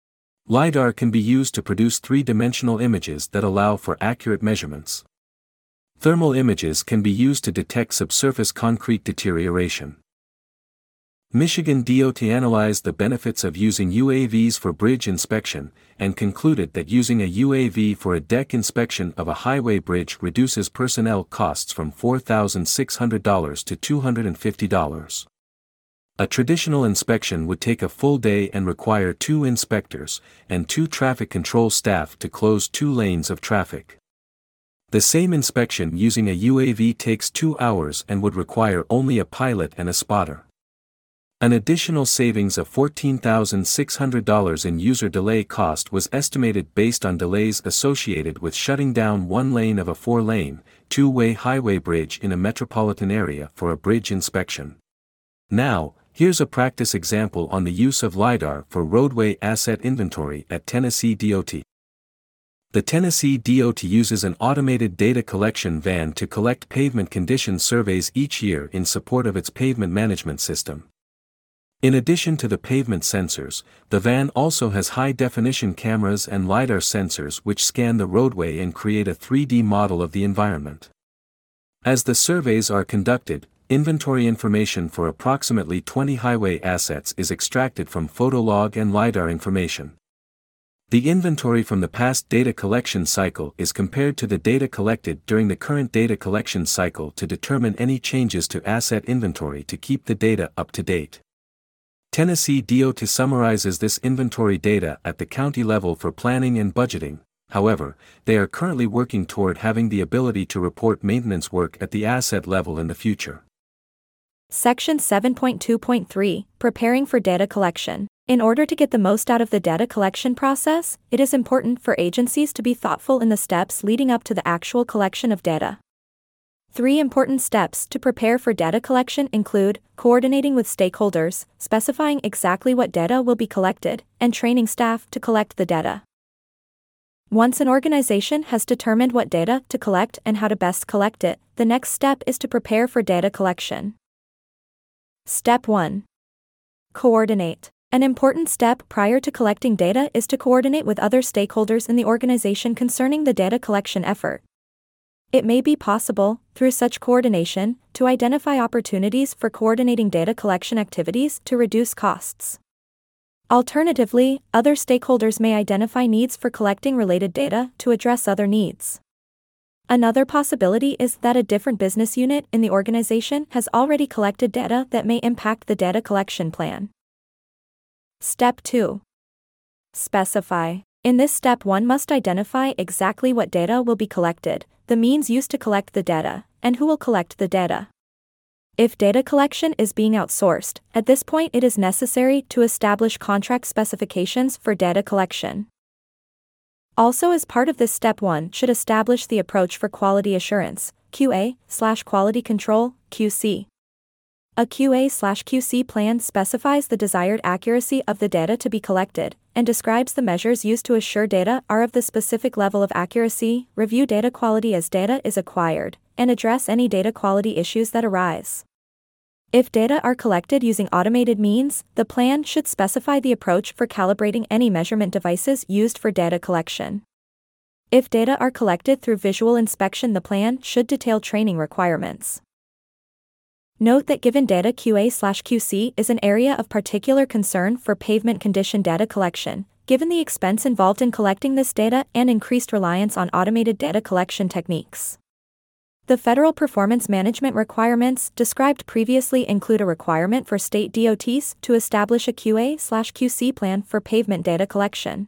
LiDAR can be used to produce three-dimensional images that allow for accurate measurements. Thermal images can be used to detect subsurface concrete deterioration. Michigan DOT analyzed the benefits of using UAVs for bridge inspection, and concluded that using a UAV for a deck inspection of a highway bridge reduces personnel costs from $4,600 to $250. A traditional inspection would take a full day and require 2 inspectors and 2 traffic control staff to close 2 lanes of traffic. The same inspection using a UAV takes 2 hours and would require only a pilot and a spotter. An additional savings of $14,600 in user delay cost was estimated based on delays associated with shutting down 1 lane of a 4-lane, 2-way highway bridge in a metropolitan area for a bridge inspection. Now, here's a practice example on the use of LiDAR for roadway asset inventory at Tennessee DOT. The Tennessee DOT uses an automated data collection van to collect pavement condition surveys each year in support of its pavement management system. In addition to the pavement sensors, the van also has high-definition cameras and LiDAR sensors which scan the roadway and create a 3D model of the environment. As the surveys are conducted, inventory information for approximately 20 highway assets is extracted from Fotolog and LiDAR information. The inventory from the past data collection cycle is compared to the data collected during the current data collection cycle to determine any changes to asset inventory to keep the data up to date. Tennessee DOT summarizes this inventory data at the county level for planning and budgeting. However, they are currently working toward having the ability to report maintenance work at the asset level in the future. Section 7.2.3 Preparing for data collection. In order to get the most out of the data collection process, it is important for agencies to be thoughtful in the steps leading up to the actual collection of data. 3 important steps to prepare for data collection include coordinating with stakeholders, specifying exactly what data will be collected, and training staff to collect the data. Once an organization has determined what data to collect and how to best collect it, the next step is to prepare for data collection. Step 1. Coordinate. An important step prior to collecting data is to coordinate with other stakeholders in the organization concerning the data collection effort. It may be possible, through such coordination, to identify opportunities for coordinating data collection activities to reduce costs. Alternatively, other stakeholders may identify needs for collecting related data to address other needs. Another possibility is that a different business unit in the organization has already collected data that may impact the data collection plan. Step 2. Specify. In this step, one must identify exactly what data will be collected, the means used to collect the data, and who will collect the data. If data collection is being outsourced, at this point it is necessary to establish contract specifications for data collection. Also, as part of this step, one should establish the approach for quality assurance, QA/quality control, QC. A QA/QC plan specifies the desired accuracy of the data to be collected, and describes the measures used to assure data are of the specific level of accuracy, review data quality as data is acquired, and address any data quality issues that arise. If data are collected using automated means, the plan should specify the approach for calibrating any measurement devices used for data collection. If data are collected through visual inspection, the plan should detail training requirements. Note that given data QA/QC is an area of particular concern for pavement condition data collection, given the expense involved in collecting this data and increased reliance on automated data collection techniques. The federal performance management requirements described previously include a requirement for state DOTs to establish a QA/QC plan for pavement data collection.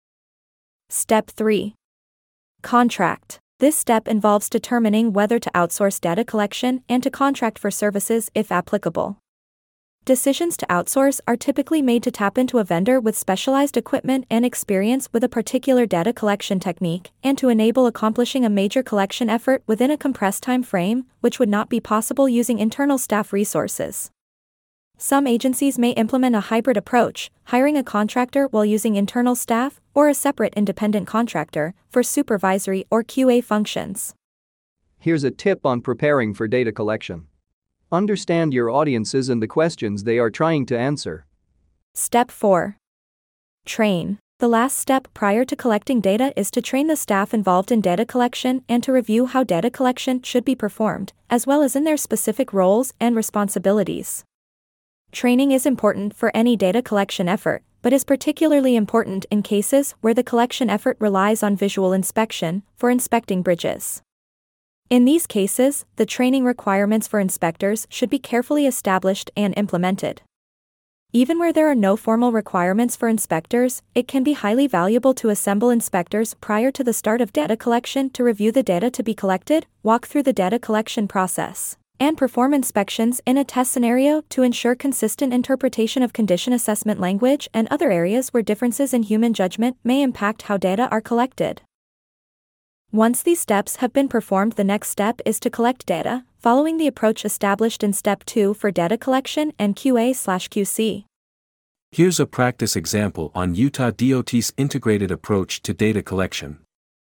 Step 3. Contract. This step involves determining whether to outsource data collection and to contract for services if applicable. Decisions to outsource are typically made to tap into a vendor with specialized equipment and experience with a particular data collection technique, and to enable accomplishing a major collection effort within a compressed time frame, which would not be possible using internal staff resources. Some agencies may implement a hybrid approach, hiring a contractor while using internal staff, or a separate independent contractor, for supervisory or QA functions. Here's a tip on preparing for data collection. Understand your audiences and the questions they are trying to answer. Step 4. Train. The last step prior to collecting data is to train the staff involved in data collection and to review how data collection should be performed, as well as in their specific roles and responsibilities. Training is important for any data collection effort, but is particularly important in cases where the collection effort relies on visual inspection, for inspecting bridges. In these cases, the training requirements for inspectors should be carefully established and implemented. Even where there are no formal requirements for inspectors, it can be highly valuable to assemble inspectors prior to the start of data collection to review the data to be collected, walk through the data collection process, and perform inspections in a test scenario to ensure consistent interpretation of condition assessment language and other areas where differences in human judgment may impact how data are collected. Once these steps have been performed, the next step is to collect data, following the approach established in Step 2 for data collection and QA/QC. Here's a practice example on Utah DOT's integrated approach to data collection.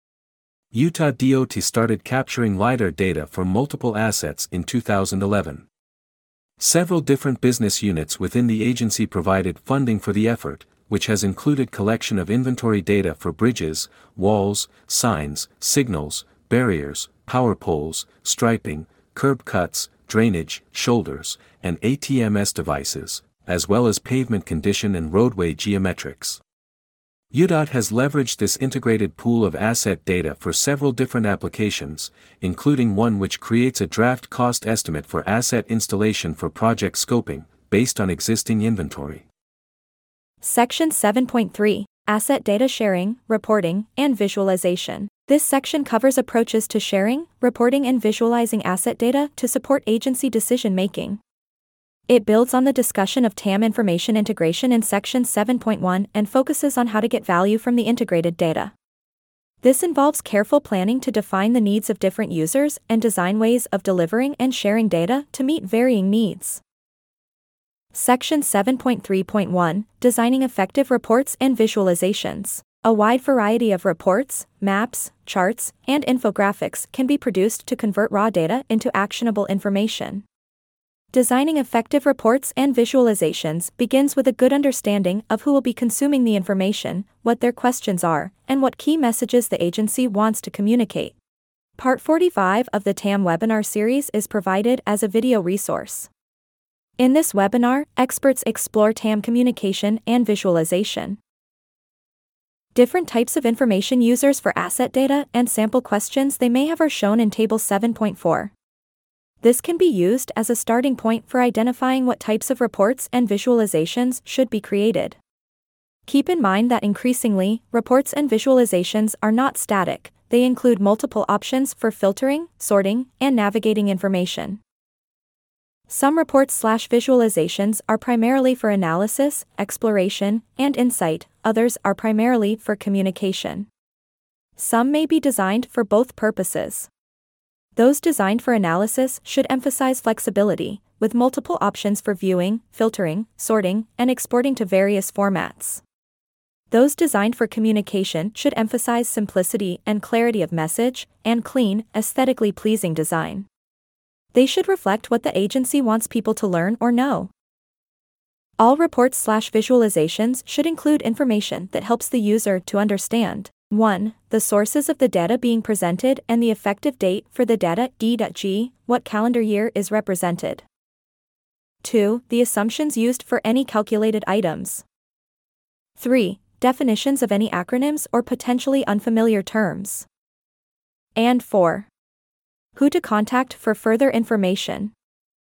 Utah DOT started capturing LiDAR data for multiple assets in 2011. Several different business units within the agency provided funding for the effort, which has included collection of inventory data for bridges, walls, signs, signals, barriers, power poles, striping, curb cuts, drainage, shoulders, and ATMS devices, as well as pavement condition and roadway geometrics. UDOT has leveraged this integrated pool of asset data for several different applications, including one which creates a draft cost estimate for asset installation for project scoping, based on existing inventory. Section 7.3, Asset Data Sharing, Reporting, and Visualization. This section covers approaches to sharing, reporting, and visualizing asset data to support agency decision-making. It builds on the discussion of TAM information integration in Section 7.1 and focuses on how to get value from the integrated data. This involves careful planning to define the needs of different users and design ways of delivering and sharing data to meet varying needs. Section 7.3.1, Designing Effective Reports and Visualizations. A wide variety of reports, maps, charts, and infographics can be produced to convert raw data into actionable information. Designing effective reports and visualizations begins with a good understanding of who will be consuming the information, what their questions are, and what key messages the agency wants to communicate. Part 45 of the TAM webinar series is provided as a video resource. In this webinar, experts explore TAM communication and visualization. Different types of information users for asset data and sample questions they may have are shown in Table 7.4. This can be used as a starting point for identifying what types of reports and visualizations should be created. Keep in mind that increasingly, reports and visualizations are not static, they include multiple options for filtering, sorting, and navigating information. Some reports/visualizations are primarily for analysis, exploration, and insight, others are primarily for communication. Some may be designed for both purposes. Those designed for analysis should emphasize flexibility, with multiple options for viewing, filtering, sorting, and exporting to various formats. Those designed for communication should emphasize simplicity and clarity of message, and clean, aesthetically pleasing design. They should reflect what the agency wants people to learn or know. All reports/visualizations should include information that helps the user to understand 1. The sources of the data being presented and the effective date for the data D.G, what calendar year is represented. 2. The assumptions used for any calculated items. 3. Definitions of any acronyms or potentially unfamiliar terms. And 4. Who to contact for further information.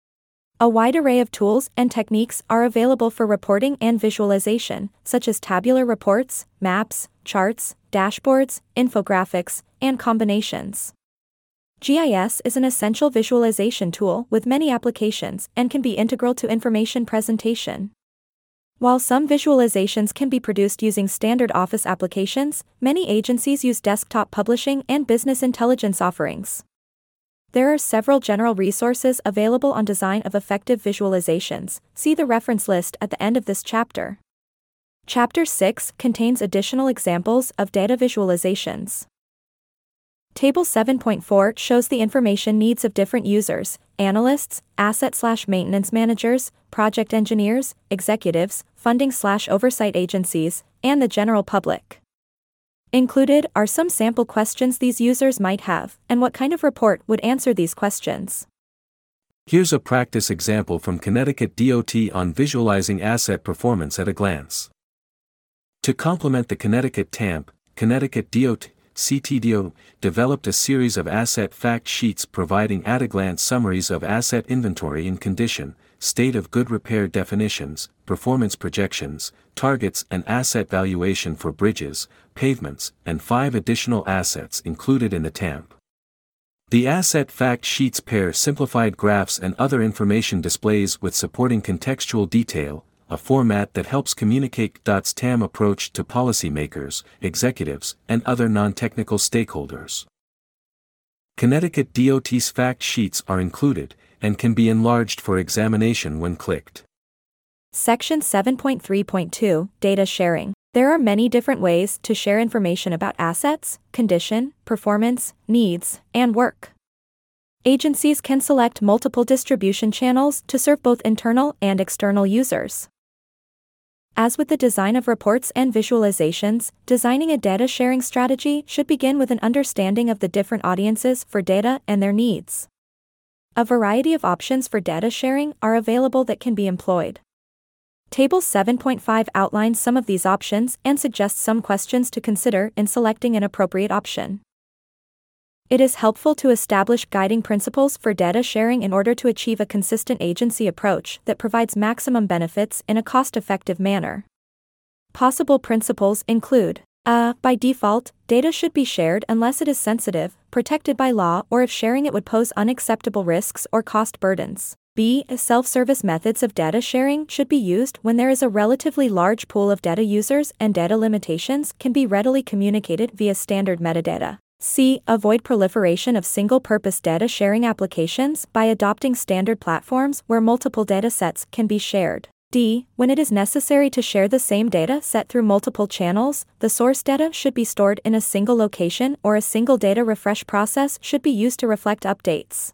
A wide array of tools and techniques are available for reporting and visualization, such as tabular reports, maps, charts, dashboards, infographics, and combinations. GIS is an essential visualization tool with many applications and can be integral to information presentation. While some visualizations can be produced using standard Office applications, many agencies use desktop publishing and business intelligence offerings. There are several general resources available on design of effective visualizations. See the reference list at the end of this chapter. Chapter 6 contains additional examples of data visualizations. Table 7.4 shows the information needs of different users, analysts, asset/maintenance managers, project engineers, executives, funding/oversight agencies, and the general public. Included are some sample questions these users might have, and what kind of report would answer these questions. Here's a practice example from Connecticut DOT on visualizing asset performance at a glance. To complement the Connecticut TAMP, Connecticut DOT, CTDO, developed a series of asset fact sheets providing at-a-glance summaries of asset inventory and condition, state of good repair definitions, performance projections, targets and asset valuation for bridges, pavements, and 5 additional assets included in the TAMP. The asset fact sheets pair simplified graphs and other information displays with supporting contextual detail, a format that helps communicate DOT's TAM approach to policymakers, executives, and other non-technical stakeholders. Connecticut DOT's fact sheets are included, and can be enlarged for examination when clicked. Section 7.3.2, Data Sharing. There are many different ways to share information about assets, condition, performance, needs, and work. Agencies can select multiple distribution channels to serve both internal and external users. As with the design of reports and visualizations, designing a data sharing strategy should begin with an understanding of the different audiences for data and their needs. A variety of options for data sharing are available that can be employed. Table 7.5 outlines some of these options and suggests some questions to consider in selecting an appropriate option. It is helpful to establish guiding principles for data sharing in order to achieve a consistent agency approach that provides maximum benefits in a cost-effective manner. Possible principles include: by default, data should be shared unless it is sensitive, protected by law, or if sharing it would pose unacceptable risks or cost burdens. B. Self-service methods of data sharing should be used when there is a relatively large pool of data users and data limitations can be readily communicated via standard metadata. C. Avoid proliferation of single-purpose data sharing applications by adopting standard platforms where multiple data sets can be shared. D. When it is necessary to share the same data set through multiple channels, the source data should be stored in a single location or a single data refresh process should be used to reflect updates.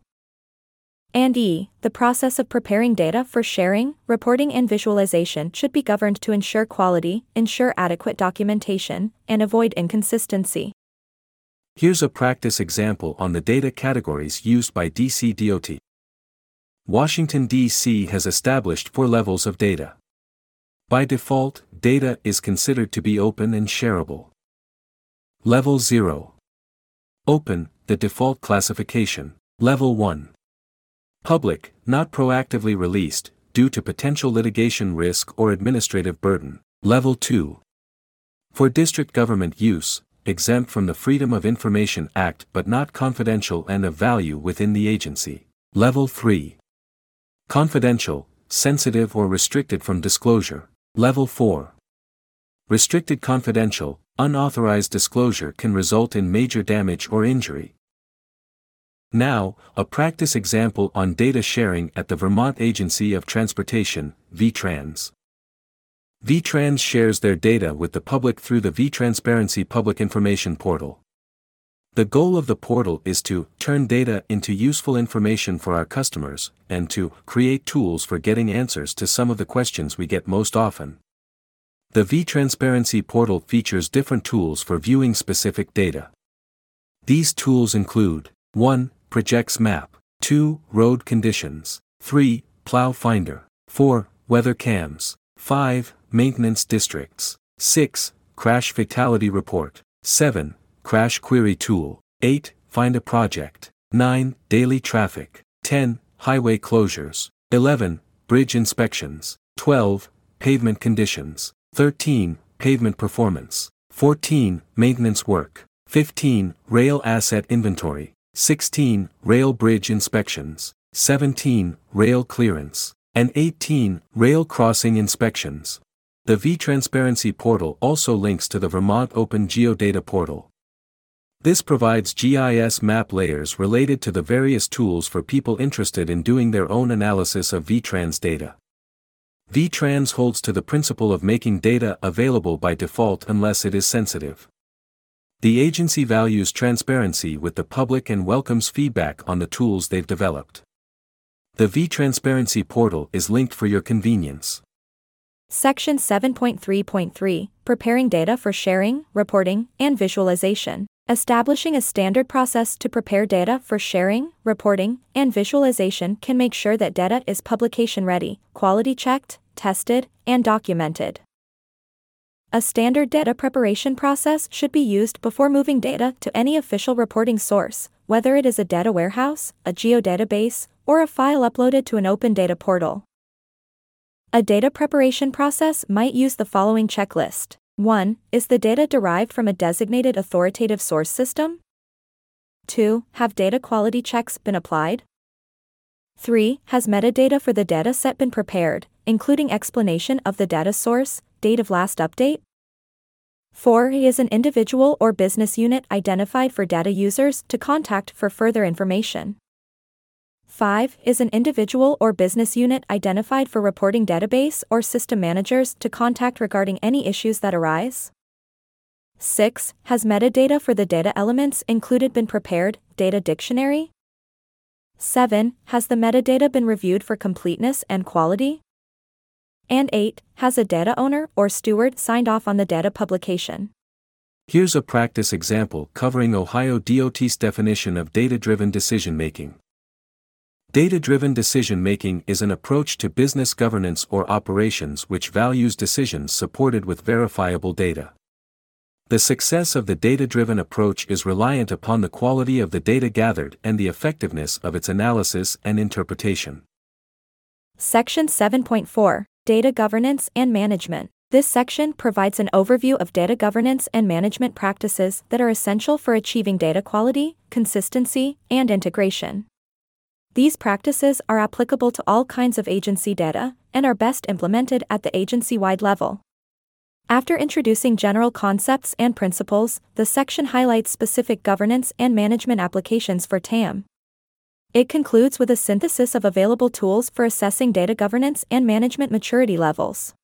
And E. The process of preparing data for sharing, reporting, and visualization should be governed to ensure quality, ensure adequate documentation, and avoid inconsistency. Here's a practice example on the data categories used by DC DOT. Washington, D.C. has established 4 levels of data. By default, data is considered to be open and shareable. Level 0. Open, the default classification. Level 1. Public, not proactively released, due to potential litigation risk or administrative burden. Level 2. For district government use, exempt from the Freedom of Information Act but not confidential and of value within the agency. Level 3. Confidential, sensitive or restricted from disclosure. Level 4. Restricted confidential, unauthorized disclosure can result in major damage or injury. Now, a practice example on data sharing at the Vermont Agency of Transportation, VTrans. VTrans shares their data with the public through the VTransparency Public Information Portal. The goal of the portal is to turn data into useful information for our customers and to create tools for getting answers to some of the questions we get most often. The VTransparency portal features different tools for viewing specific data. These tools include: 1. Projects Map, 2. Road Conditions, 3. Plow Finder, 4. Weather Cams, 5. Maintenance Districts, 6. Crash Fatality Report, 7. Crash Query Tool, 8. Find a Project, 9. Daily Traffic, 10. Highway Closures, 11. Bridge Inspections, 12. Pavement Conditions, 13. Pavement Performance, 14. Maintenance Work, 15. Rail Asset Inventory, 16. Rail Bridge Inspections, 17. Rail Clearance, and 18. Rail Crossing Inspections. The VTransparency portal also links to the Vermont Open Geodata portal. This provides GIS map layers related to the various tools for people interested in doing their own analysis of VTrans data. VTrans holds to the principle of making data available by default unless it is sensitive. The agency values transparency with the public and welcomes feedback on the tools they've developed. The VTransparency portal is linked for your convenience. Section 7.3.3 Preparing data for sharing, reporting, and visualization. Establishing a standard process to prepare data for sharing, reporting, and visualization can make sure that data is publication-ready, quality-checked, tested, and documented. A standard data preparation process should be used before moving data to any official reporting source, whether it is a data warehouse, a geodatabase, or a file uploaded to an open data portal. A data preparation process might use the following checklist. 1. Is the data derived from a designated authoritative source system? 2. Have data quality checks been applied? 3. Has metadata for the data set been prepared, including explanation of the data source, date of last update? 4. Is an individual or business unit identified for data users to contact for further information? 5 is an individual or business unit identified for reporting database or system managers to contact regarding any issues that arise. 6 has metadata for the data elements included been prepared, data dictionary. 7 has the metadata been reviewed for completeness and quality. And 8 has a data owner or steward signed off on the data publication. Here's a practice example covering Ohio DOT's definition of data-driven decision-making. Data-driven decision-making is an approach to business governance or operations which values decisions supported with verifiable data. The success of the data-driven approach is reliant upon the quality of the data gathered and the effectiveness of its analysis and interpretation. Section 7.4, Data Governance and Management. This section provides an overview of data governance and management practices that are essential for achieving data quality, consistency, and integration. These practices are applicable to all kinds of agency data and are best implemented at the agency-wide level. After introducing general concepts and principles, the section highlights specific governance and management applications for TAM. It concludes with a synthesis of available tools for assessing data governance and management maturity levels.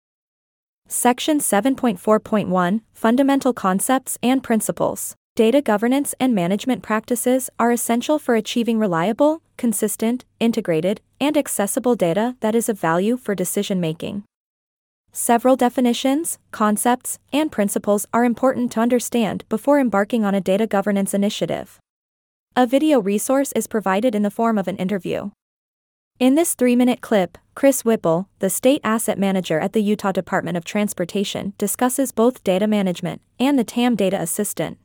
Section 7.4.1, Fundamental Concepts and Principles. Data governance and management practices are essential for achieving reliable, consistent, integrated, and accessible data that is of value for decision-making. Several definitions, concepts, and principles are important to understand before embarking on a data governance initiative. A video resource is provided in the form of an interview. In this 3-minute clip, Chris Whipple, the State Asset Manager at the Utah Department of Transportation, discusses both data management and the TAM Data Assistant.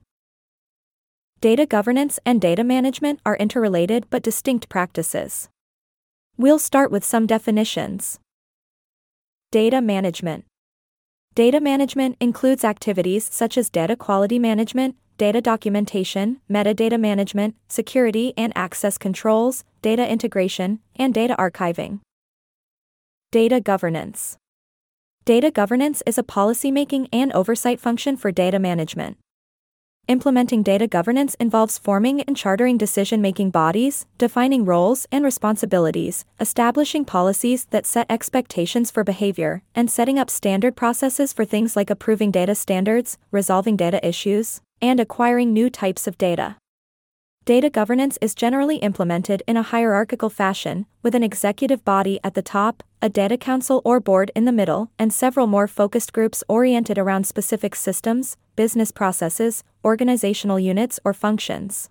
Data governance and data management are interrelated but distinct practices. We'll start with some definitions. Data management. Data management includes activities such as data quality management, data documentation, metadata management, security and access controls, data integration, and data archiving. Data governance. Data governance is a policymaking and oversight function for data management. Implementing data governance involves forming and chartering decision-making bodies, defining roles and responsibilities, establishing policies that set expectations for behavior, and setting up standard processes for things like approving data standards, resolving data issues, and acquiring new types of data. Data governance is generally implemented in a hierarchical fashion, with an executive body at the top, a data council or board in the middle, and several more focused groups oriented around specific systems, business processes, organizational units or functions.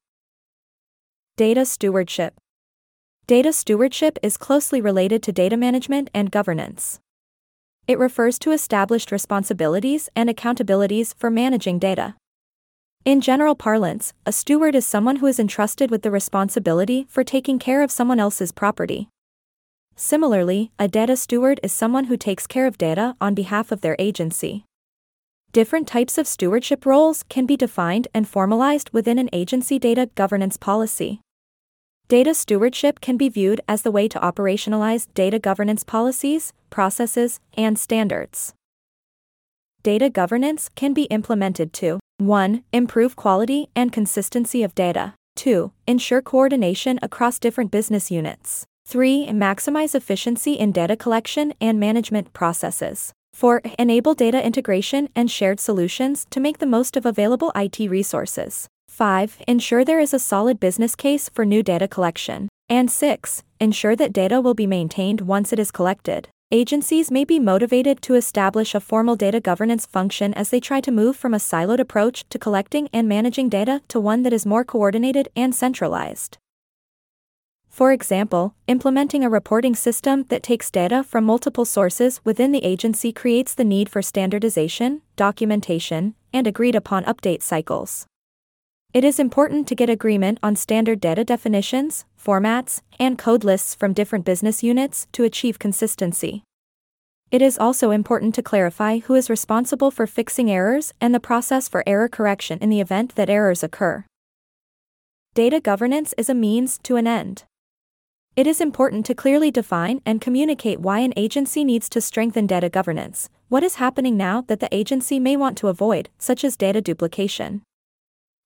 Data stewardship. Data stewardship is closely related to data management and governance. It refers to established responsibilities and accountabilities for managing data. In general parlance, a steward is someone who is entrusted with the responsibility for taking care of someone else's property. Similarly, a data steward is someone who takes care of data on behalf of their agency. Different types of stewardship roles can be defined and formalized within an agency data governance policy. Data stewardship can be viewed as the way to operationalize data governance policies, processes, and standards. Data governance can be implemented to 1. Improve quality and consistency of data. 2. Ensure coordination across different business units. 3. Maximize efficiency in data collection and management processes. 4. Enable data integration and shared solutions to make the most of available IT resources. 5. Ensure there is a solid business case for new data collection. And 6. Ensure that data will be maintained once it is collected. Agencies may be motivated to establish a formal data governance function as they try to move from a siloed approach to collecting and managing data to one that is more coordinated and centralized. For example, implementing a reporting system that takes data from multiple sources within the agency creates the need for standardization, documentation, and agreed-upon update cycles. It is important to get agreement on standard data definitions, formats, and code lists from different business units to achieve consistency. It is also important to clarify who is responsible for fixing errors and the process for error correction in the event that errors occur. Data governance is a means to an end. It is important to clearly define and communicate why an agency needs to strengthen data governance, what is happening now that the agency may want to avoid, such as data duplication.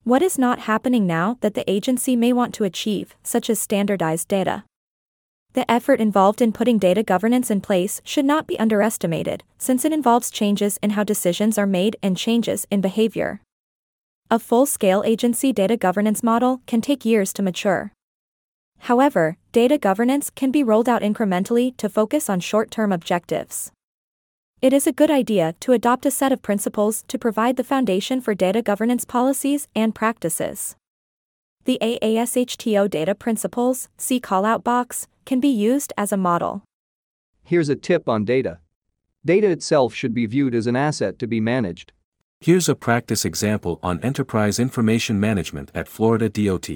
What is not happening now that the agency may want to achieve, such as standardized data? The effort involved in putting data governance in place should not be underestimated, since it involves changes in how decisions are made and changes in behavior. A full-scale agency data governance model can take years to mature. However, data governance can be rolled out incrementally to focus on short-term objectives. It is a good idea to adopt a set of principles to provide the foundation for data governance policies and practices. The AASHTO data principles, see callout box, can be used as a model. Here's a tip on data. Data itself should be viewed as an asset to be managed. Here's a practice example on enterprise information management at Florida DOT.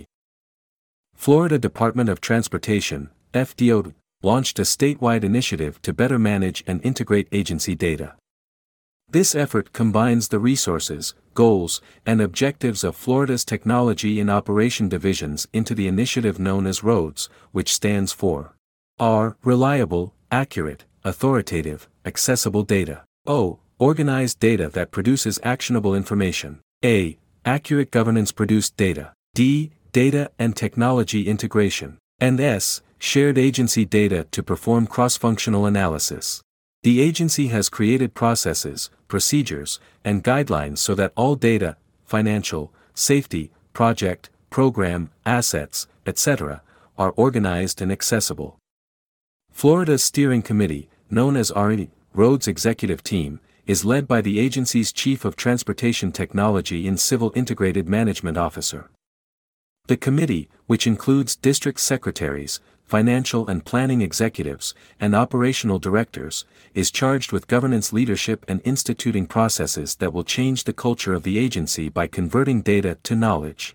Florida Department of Transportation, FDOT, launched a statewide initiative to better manage and integrate agency data. This effort combines the resources, goals, and objectives of Florida's Technology and Operation divisions into the initiative known as ROADS, which stands for R. Reliable, accurate, authoritative, accessible data. O. Organized data that produces actionable information. A. Accurate governance-produced data. D. Data and technology integration. And S. Shared agency data to perform cross-functional analysis. The agency has created processes, procedures, and guidelines so that all data, financial, safety, project, program, assets, etc., are organized and accessible. Florida's steering committee, known as ROADS Executive Team, is led by the agency's Chief of Transportation Technology and Civil Integrated Management Officer. The committee, which includes district secretaries, financial and planning executives, and operational directors, is charged with governance leadership and instituting processes that will change the culture of the agency by converting data to knowledge.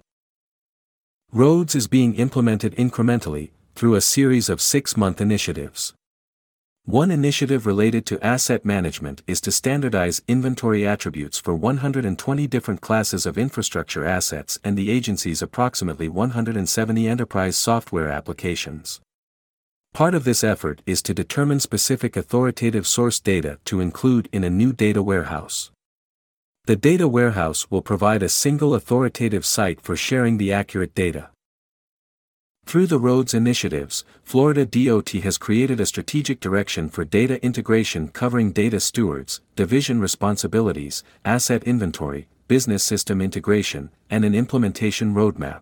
ROADS is being implemented incrementally, through a series of 6-month initiatives. One initiative related to asset management is to standardize inventory attributes for 120 different classes of infrastructure assets and the agency's approximately 170 enterprise software applications. Part of this effort is to determine specific authoritative source data to include in a new data warehouse. The data warehouse will provide a single authoritative site for sharing the accurate data. Through the ROADS initiatives, Florida DOT has created a strategic direction for data integration covering data stewards, division responsibilities, asset inventory, business system integration, and an implementation roadmap.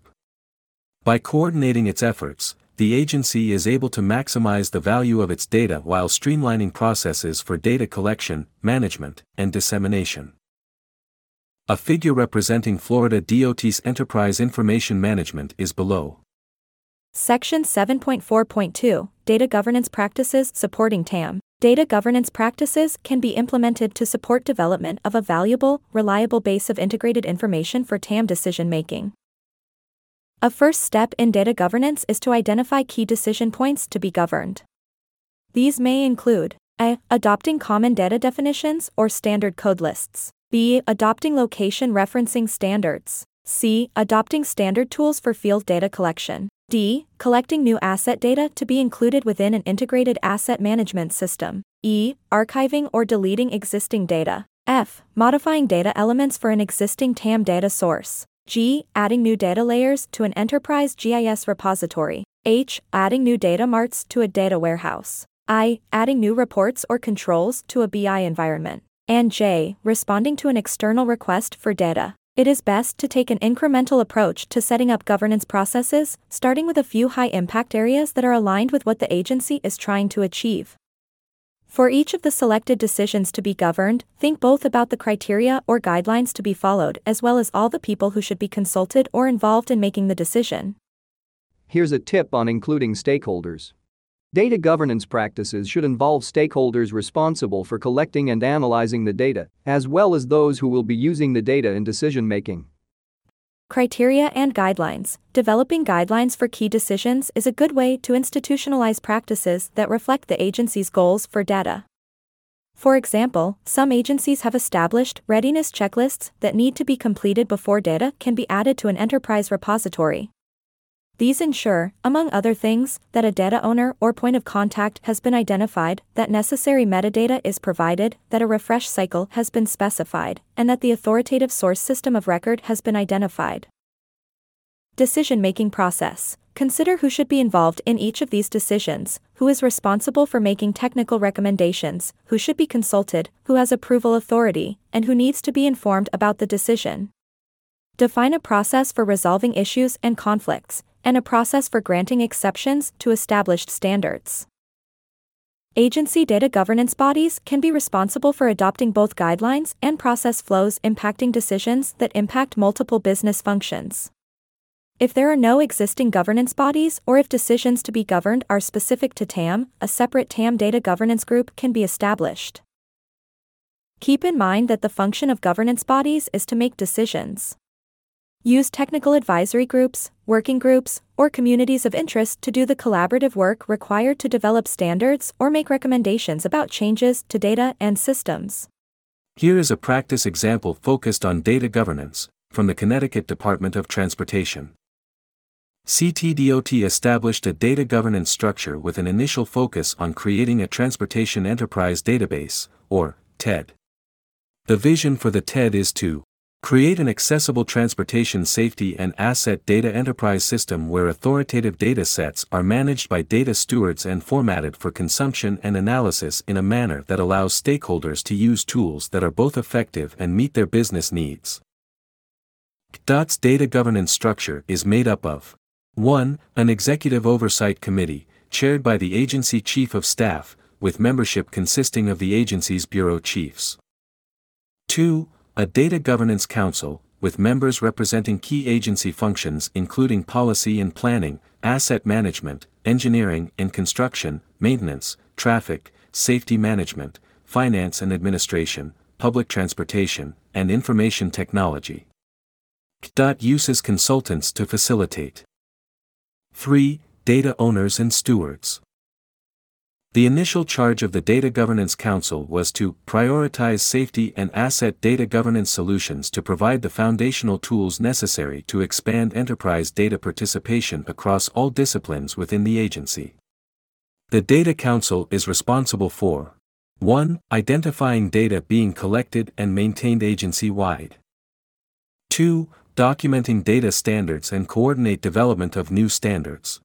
By coordinating its efforts, the agency is able to maximize the value of its data while streamlining processes for data collection, management, and dissemination. A figure representing Florida DOT's enterprise information management is below. Section 7.4.2, Data Governance Practices Supporting TAM. Data governance practices can be implemented to support development of a valuable, reliable base of integrated information for TAM decision-making. A first step in data governance is to identify key decision points to be governed. These may include A. Adopting common data definitions or standard code lists. B. Adopting location referencing standards. C. Adopting standard tools for field data collection. D. Collecting new asset data to be included within an integrated asset management system. E. Archiving or deleting existing data. F. Modifying data elements for an existing TAM data source. G. Adding new data layers to an enterprise GIS repository. H. Adding new data marts to a data warehouse. I. Adding new reports or controls to a BI environment. And J. Responding to an external request for data. It is best to take an incremental approach to setting up governance processes, starting with a few high-impact areas that are aligned with what the agency is trying to achieve. For each of the selected decisions to be governed, think both about the criteria or guidelines to be followed as well as all the people who should be consulted or involved in making the decision. Here's a tip on including stakeholders. Data governance practices should involve stakeholders responsible for collecting and analyzing the data, as well as those who will be using the data in decision-making. Criteria and guidelines. Developing guidelines for key decisions is a good way to institutionalize practices that reflect the agency's goals for data. For example, some agencies have established readiness checklists that need to be completed before data can be added to an enterprise repository. These ensure, among other things, that a data owner or point of contact has been identified, that necessary metadata is provided, that a refresh cycle has been specified, and that the authoritative source system of record has been identified. Decision-making process. Consider who should be involved in each of these decisions, who is responsible for making technical recommendations, who should be consulted, who has approval authority, and who needs to be informed about the decision. Define a process for resolving issues and conflicts, and a process for granting exceptions to established standards. Agency data governance bodies can be responsible for adopting both guidelines and process flows impacting decisions that impact multiple business functions. If there are no existing governance bodies or if decisions to be governed are specific to TAM, a separate TAM data governance group can be established. Keep in mind that the function of governance bodies is to make decisions. Use technical advisory groups, working groups, or communities of interest to do the collaborative work required to develop standards or make recommendations about changes to data and systems. Here is a practice example focused on data governance, from the Connecticut Department of Transportation. CTDOT established a data governance structure with an initial focus on creating a Transportation Enterprise Database, or TED. The vision for the TED is to create an accessible transportation safety and asset data enterprise system where authoritative data sets are managed by data stewards and formatted for consumption and analysis in a manner that allows stakeholders to use tools that are both effective and meet their business needs. CTDOT's data governance structure is made up of 1. An executive oversight committee, chaired by the agency chief of staff, with membership consisting of the agency's bureau chiefs. 2. A data governance council, with members representing key agency functions including policy and planning, asset management, engineering and construction, maintenance, traffic, safety management, finance and administration, public transportation, and information technology. CTDOT uses consultants to facilitate. 3. Data owners and stewards. The initial charge of the Data Governance Council was to prioritize safety and asset data governance solutions to provide the foundational tools necessary to expand enterprise data participation across all disciplines within the agency. The Data Council is responsible for 1. Identifying data being collected and maintained agency-wide. 2. Documenting data standards and coordinate development of new standards.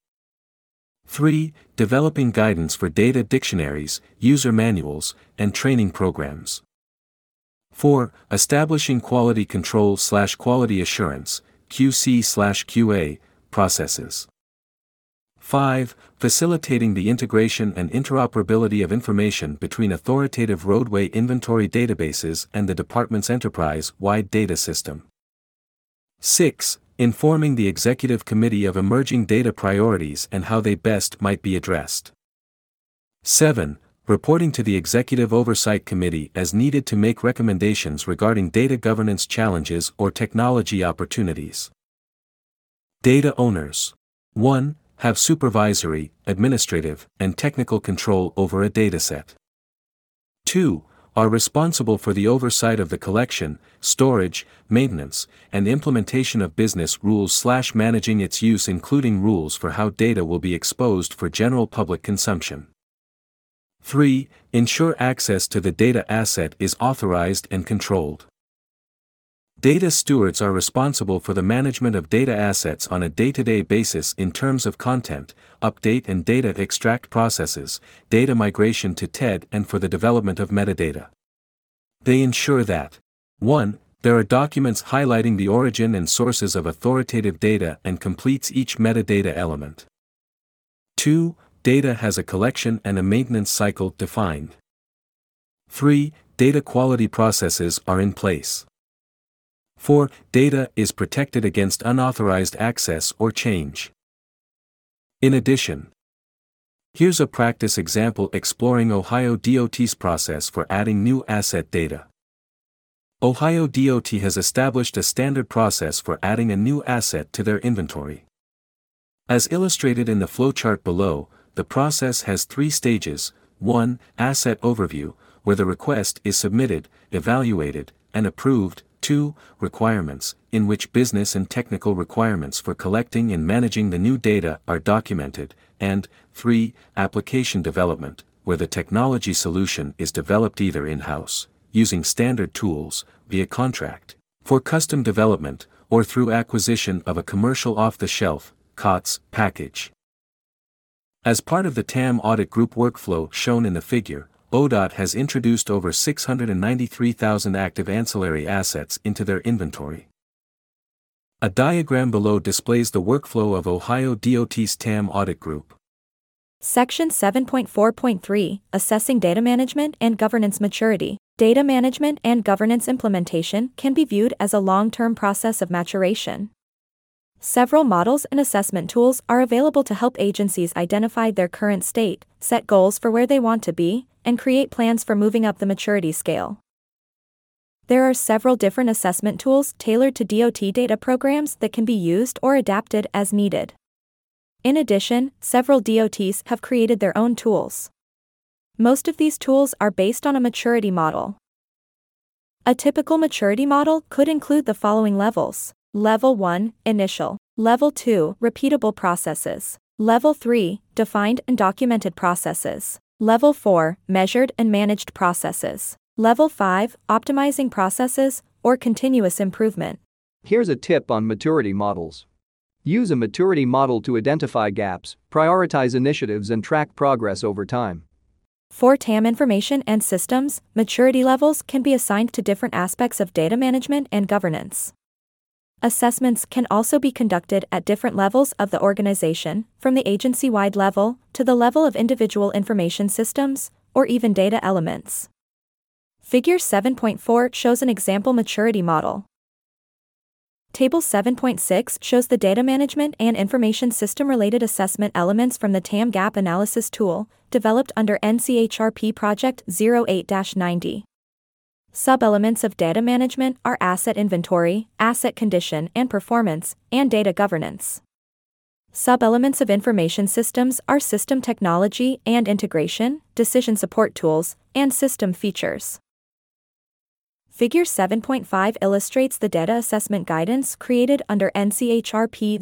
3. Developing guidance for data dictionaries, user manuals, and training programs. 4. Establishing quality control/quality assurance, QC/QA, processes. 5. Facilitating the integration and interoperability of information between authoritative roadway inventory databases and the department's enterprise-wide data system. 6. Informing the Executive Committee of emerging data priorities and how they best might be addressed. 7. Reporting to the Executive Oversight Committee as needed to make recommendations regarding data governance challenges or technology opportunities. Data owners. 1. Have supervisory, administrative, and technical control over a dataset. 2. Are responsible for the oversight of the collection, storage, maintenance, and implementation of business rules/managing its use, including rules for how data will be exposed for general public consumption. 3. Ensure access to the data asset is authorized and controlled. Data stewards are responsible for the management of data assets on a day-to-day basis in terms of content, update and data extract processes, data migration to TED, and for the development of metadata. They ensure that 1. There are documents highlighting the origin and sources of authoritative data and completes each metadata element. 2. Data has a collection and a maintenance cycle defined. 3. Data quality processes are in place. 4. Data is protected against unauthorized access or change. In addition, here's a practice example exploring Ohio DOT's process for adding new asset data. Ohio DOT has established a standard process for adding a new asset to their inventory. As illustrated in the flowchart below, the process has 3 stages. 1. Asset overview, where the request is submitted, evaluated, and approved. 2. Requirements, in which business and technical requirements for collecting and managing the new data are documented, and 3. Application development, where the technology solution is developed either in-house, using standard tools, via contract, for custom development, or through acquisition of a commercial off-the-shelf COTS package. As part of the TAM audit group workflow shown in the figure, ODOT has introduced over 693,000 active ancillary assets into their inventory. A diagram below displays the workflow of Ohio DOT's TAM audit group. Section 7.4.3 Assessing Data Management and Governance Maturity. Data management and governance implementation can be viewed as a long-term process of maturation. Several models and assessment tools are available to help agencies identify their current state, set goals for where they want to be, and create plans for moving up the maturity scale. There are several different assessment tools tailored to DOT data programs that can be used or adapted as needed. In addition, several DOTs have created their own tools. Most of these tools are based on a maturity model. A typical maturity model could include the following levels: Level 1, Initial. Level 2, Repeatable processes. Level 3, Defined and documented processes. Level 4, Measured and managed processes. Level 5, Optimizing processes, or continuous improvement. Here's a tip on maturity models. Use a maturity model to identify gaps, prioritize initiatives, and track progress over time. For TAM information and systems, maturity levels can be assigned to different aspects of data management and governance. Assessments can also be conducted at different levels of the organization, from the agency-wide level to the level of individual information systems, or even data elements. Figure 7.4 shows an example maturity model. Table 7.6 shows the data management and information system-related assessment elements from the TAM Gap Analysis tool, developed under NCHRP Project 08-90. Sub-elements of data management are asset inventory, asset condition and performance, and data governance. Sub-elements of information systems are system technology and integration, decision support tools, and system features. Figure 7.5 illustrates the data assessment guidance created under NCHRP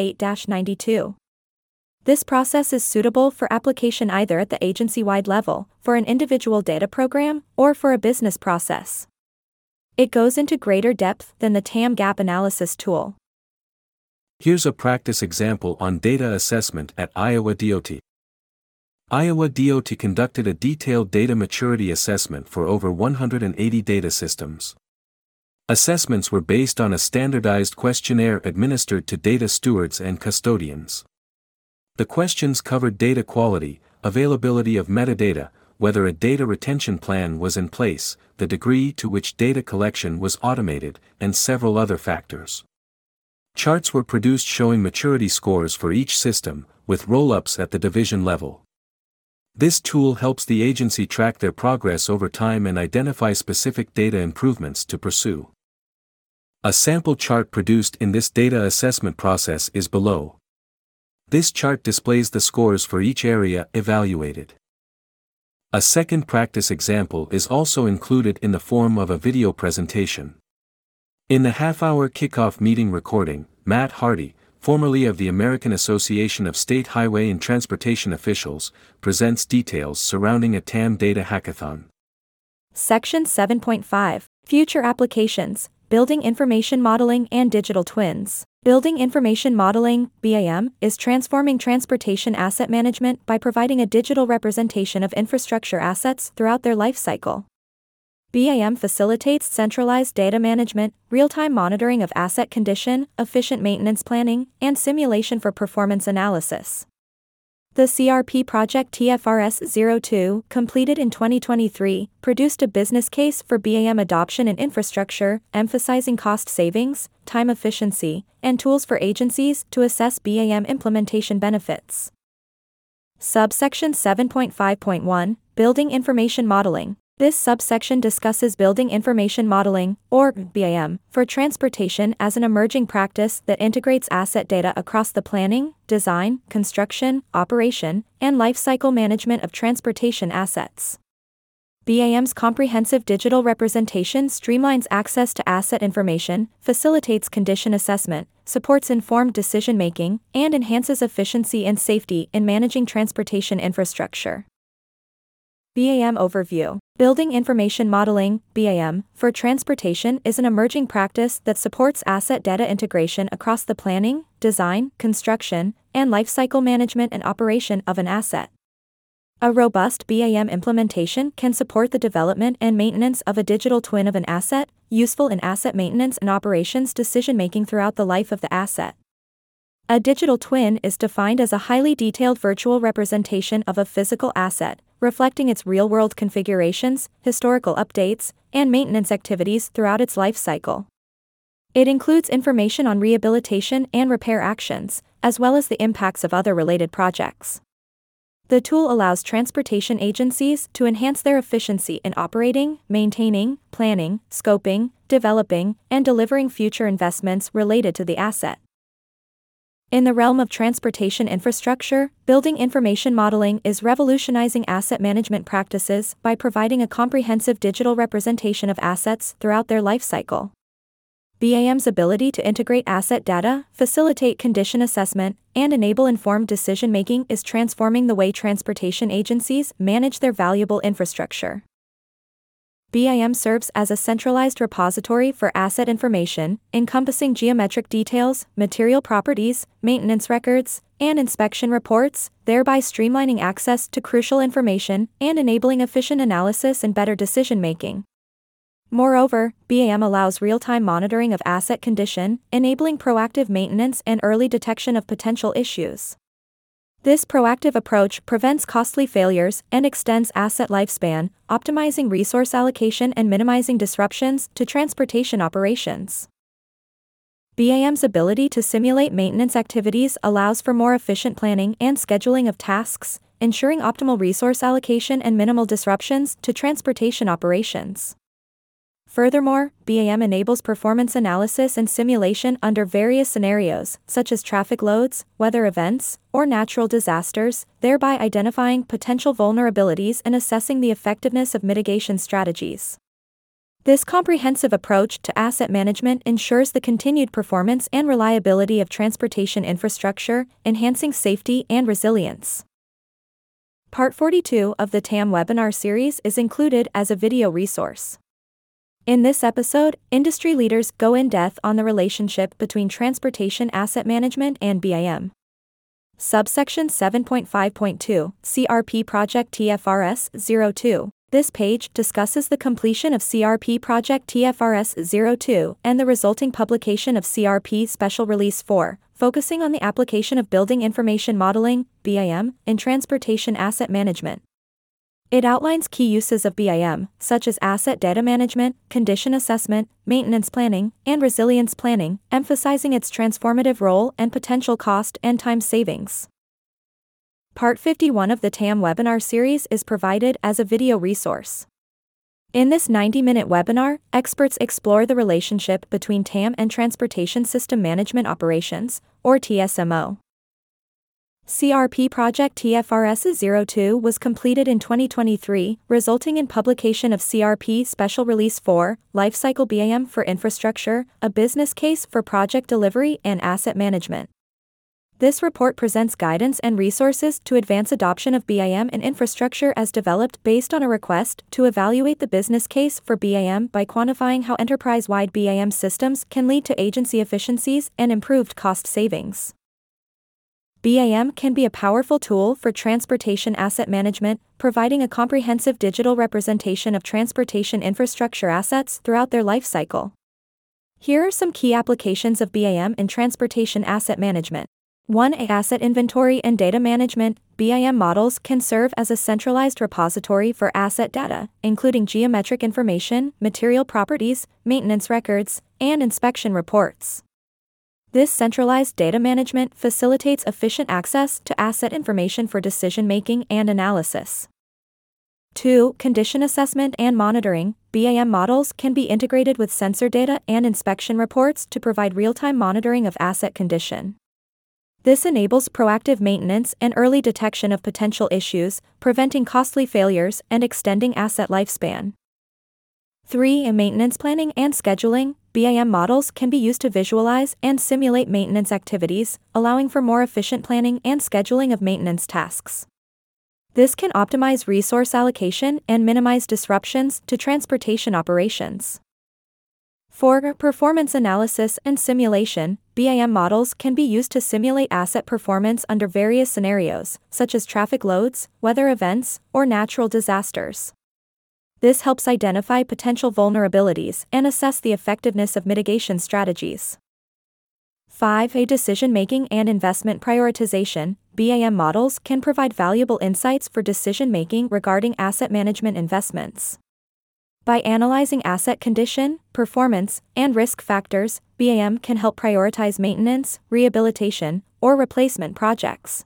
08-92. This process is suitable for application either at the agency-wide level, for an individual data program, or for a business process. It goes into greater depth than the TAM Gap Analysis tool. Here's a practice example on data assessment at Iowa DOT. Iowa DOT conducted a detailed data maturity assessment for over 180 data systems. Assessments were based on a standardized questionnaire administered to data stewards and custodians. The questions covered data quality, availability of metadata, whether a data retention plan was in place, the degree to which data collection was automated, and several other factors. Charts were produced showing maturity scores for each system, with roll-ups at the division level. This tool helps the agency track their progress over time and identify specific data improvements to pursue. A sample chart produced in this data assessment process is below. This chart displays the scores for each area evaluated. A second practice example is also included in the form of a video presentation. In the half-hour kickoff meeting recording, Matt Hardy, formerly of the American Association of State Highway and Transportation Officials, presents details surrounding a TAM data hackathon. Section 7.5 Future Applications, Building Information Modeling and Digital Twins. Building Information Modeling, BIM, is transforming transportation asset management by providing a digital representation of infrastructure assets throughout their life cycle. BIM facilitates centralized data management, real-time monitoring of asset condition, efficient maintenance planning, and simulation for performance analysis. The CRP Project TFRS-02, completed in 2023, produced a business case for BIM adoption in infrastructure, emphasizing cost savings, time efficiency, and tools for agencies to assess BIM implementation benefits. Subsection 7.5.1 Building Information Modeling. This subsection discusses building information modeling, or BIM, for transportation as an emerging practice that integrates asset data across the planning, design, construction, operation, and lifecycle management of transportation assets. BIM's comprehensive digital representation streamlines access to asset information, facilitates condition assessment, supports informed decision-making, and enhances efficiency and safety in managing transportation infrastructure. BAM Overview. Building Information Modeling, BAM, for transportation is an emerging practice that supports asset data integration across the planning, design, construction, and lifecycle management and operation of an asset. A robust BAM implementation can support the development and maintenance of a digital twin of an asset, useful in asset maintenance and operations decision-making throughout the life of the asset. A digital twin is defined as a highly detailed virtual representation of a physical asset, reflecting its real-world configurations, historical updates, and maintenance activities throughout its life cycle. It includes information on rehabilitation and repair actions, as well as the impacts of other related projects. The tool allows transportation agencies to enhance their efficiency in operating, maintaining, planning, scoping, developing, and delivering future investments related to the asset. In the realm of transportation infrastructure, building information modeling is revolutionizing asset management practices by providing a comprehensive digital representation of assets throughout their life cycle. BAM's ability to integrate asset data, facilitate condition assessment, and enable informed decision-making is transforming the way transportation agencies manage their valuable infrastructure. BAM serves as a centralized repository for asset information, encompassing geometric details, material properties, maintenance records, and inspection reports, thereby streamlining access to crucial information and enabling efficient analysis and better decision-making. Moreover, BAM allows real-time monitoring of asset condition, enabling proactive maintenance and early detection of potential issues. This proactive approach prevents costly failures and extends asset lifespan, optimizing resource allocation and minimizing disruptions to transportation operations. BAM's ability to simulate maintenance activities allows for more efficient planning and scheduling of tasks, ensuring optimal resource allocation and minimal disruptions to transportation operations. Furthermore, BAM enables performance analysis and simulation under various scenarios, such as traffic loads, weather events, or natural disasters, thereby identifying potential vulnerabilities and assessing the effectiveness of mitigation strategies. This comprehensive approach to asset management ensures the continued performance and reliability of transportation infrastructure, enhancing safety and resilience. Part 42 of the TAM webinar series is included as a video resource. In this episode, industry leaders go in depth on the relationship between transportation asset management and BAM. Subsection 7.5.2, CRP Project TFRS 02. This page discusses the completion of CRP Project TFRS 02 and the resulting publication of CRP Special Release 4, focusing on the application of Building Information Modeling, BIM, in transportation asset management. It outlines key uses of BIM, such as asset data management, condition assessment, maintenance planning, and resilience planning, emphasizing its transformative role and potential cost and time savings. Part 51 of the TAM webinar series is provided as a video resource. In this 90-minute webinar, experts explore the relationship between TAM and Transportation System Management Operations, or TSMO. CRP Project TFRS 02 was completed in 2023, resulting in publication of CRP Special Release 4, Lifecycle BAM for Infrastructure, a business case for project delivery and asset management. This report presents guidance and resources to advance adoption of BAM in infrastructure as developed based on a request to evaluate the business case for BAM by quantifying how enterprise-wide BAM systems can lead to agency efficiencies and improved cost savings. BAM can be a powerful tool for transportation asset management, providing a comprehensive digital representation of transportation infrastructure assets throughout their life cycle. Here are some key applications of BAM in transportation asset management. 1. Asset inventory and data management. BAM models can serve as a centralized repository for asset data, including geometric information, material properties, maintenance records, and inspection reports. This centralized data management facilitates efficient access to asset information for decision-making and analysis. 2. Condition assessment and monitoring. BAM models can be integrated with sensor data and inspection reports to provide real-time monitoring of asset condition. This enables proactive maintenance and early detection of potential issues, preventing costly failures and extending asset lifespan. 3. Maintenance planning and scheduling. BAM models can be used to visualize and simulate maintenance activities, allowing for more efficient planning and scheduling of maintenance tasks. This can optimize resource allocation and minimize disruptions to transportation operations. For performance analysis and simulation, BIM models can be used to simulate asset performance under various scenarios, such as traffic loads, weather events, or natural disasters. This helps identify potential vulnerabilities and assess the effectiveness of mitigation strategies. 5. Decision-making and investment prioritization. BIM models can provide valuable insights for decision-making regarding asset management investments. By analyzing asset condition, performance, and risk factors, BIM can help prioritize maintenance, rehabilitation, or replacement projects.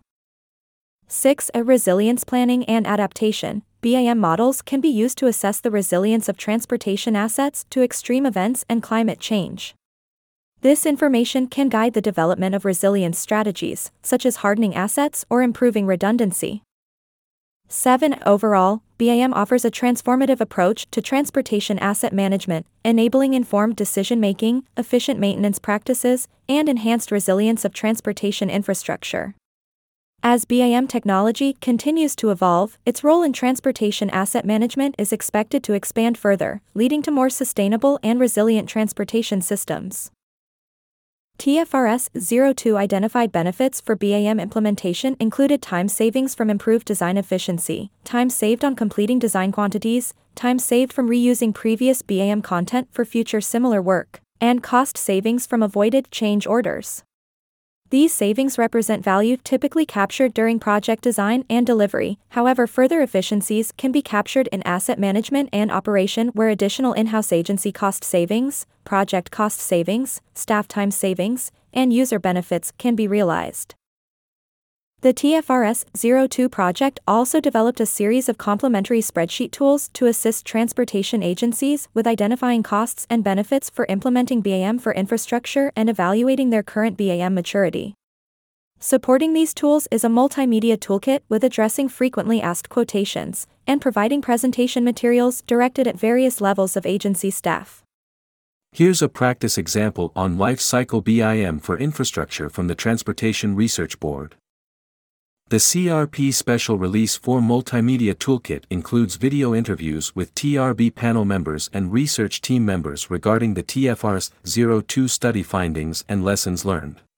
6. Resilience planning and adaptation. BIM models can be used to assess the resilience of transportation assets to extreme events and climate change. This information can guide the development of resilience strategies, such as hardening assets or improving redundancy. 7. Overall, BIM offers a transformative approach to transportation asset management, enabling informed decision-making, efficient maintenance practices, and enhanced resilience of transportation infrastructure. As BIM technology continues to evolve, its role in transportation asset management is expected to expand further, leading to more sustainable and resilient transportation systems. TFRS 02 identified benefits for BIM implementation included time savings from improved design efficiency, time saved on completing design quantities, time saved from reusing previous BIM content for future similar work, and cost savings from avoided change orders. These savings represent value typically captured during project design and delivery. However, further efficiencies can be captured in asset management and operation where additional in-house agency cost savings, project cost savings, staff time savings, and user benefits can be realized. The TFRS 02 project also developed a series of complementary spreadsheet tools to assist transportation agencies with identifying costs and benefits for implementing BIM for infrastructure and evaluating their current BIM maturity. Supporting these tools is a multimedia toolkit with addressing frequently asked quotations and providing presentation materials directed at various levels of agency staff. Here's a practice example on life cycle BIM for infrastructure from the Transportation Research Board. The CRP Special Release 4 Multimedia Toolkit includes video interviews with TRB panel members and research team members regarding the TFRS 02 study findings and lessons learned.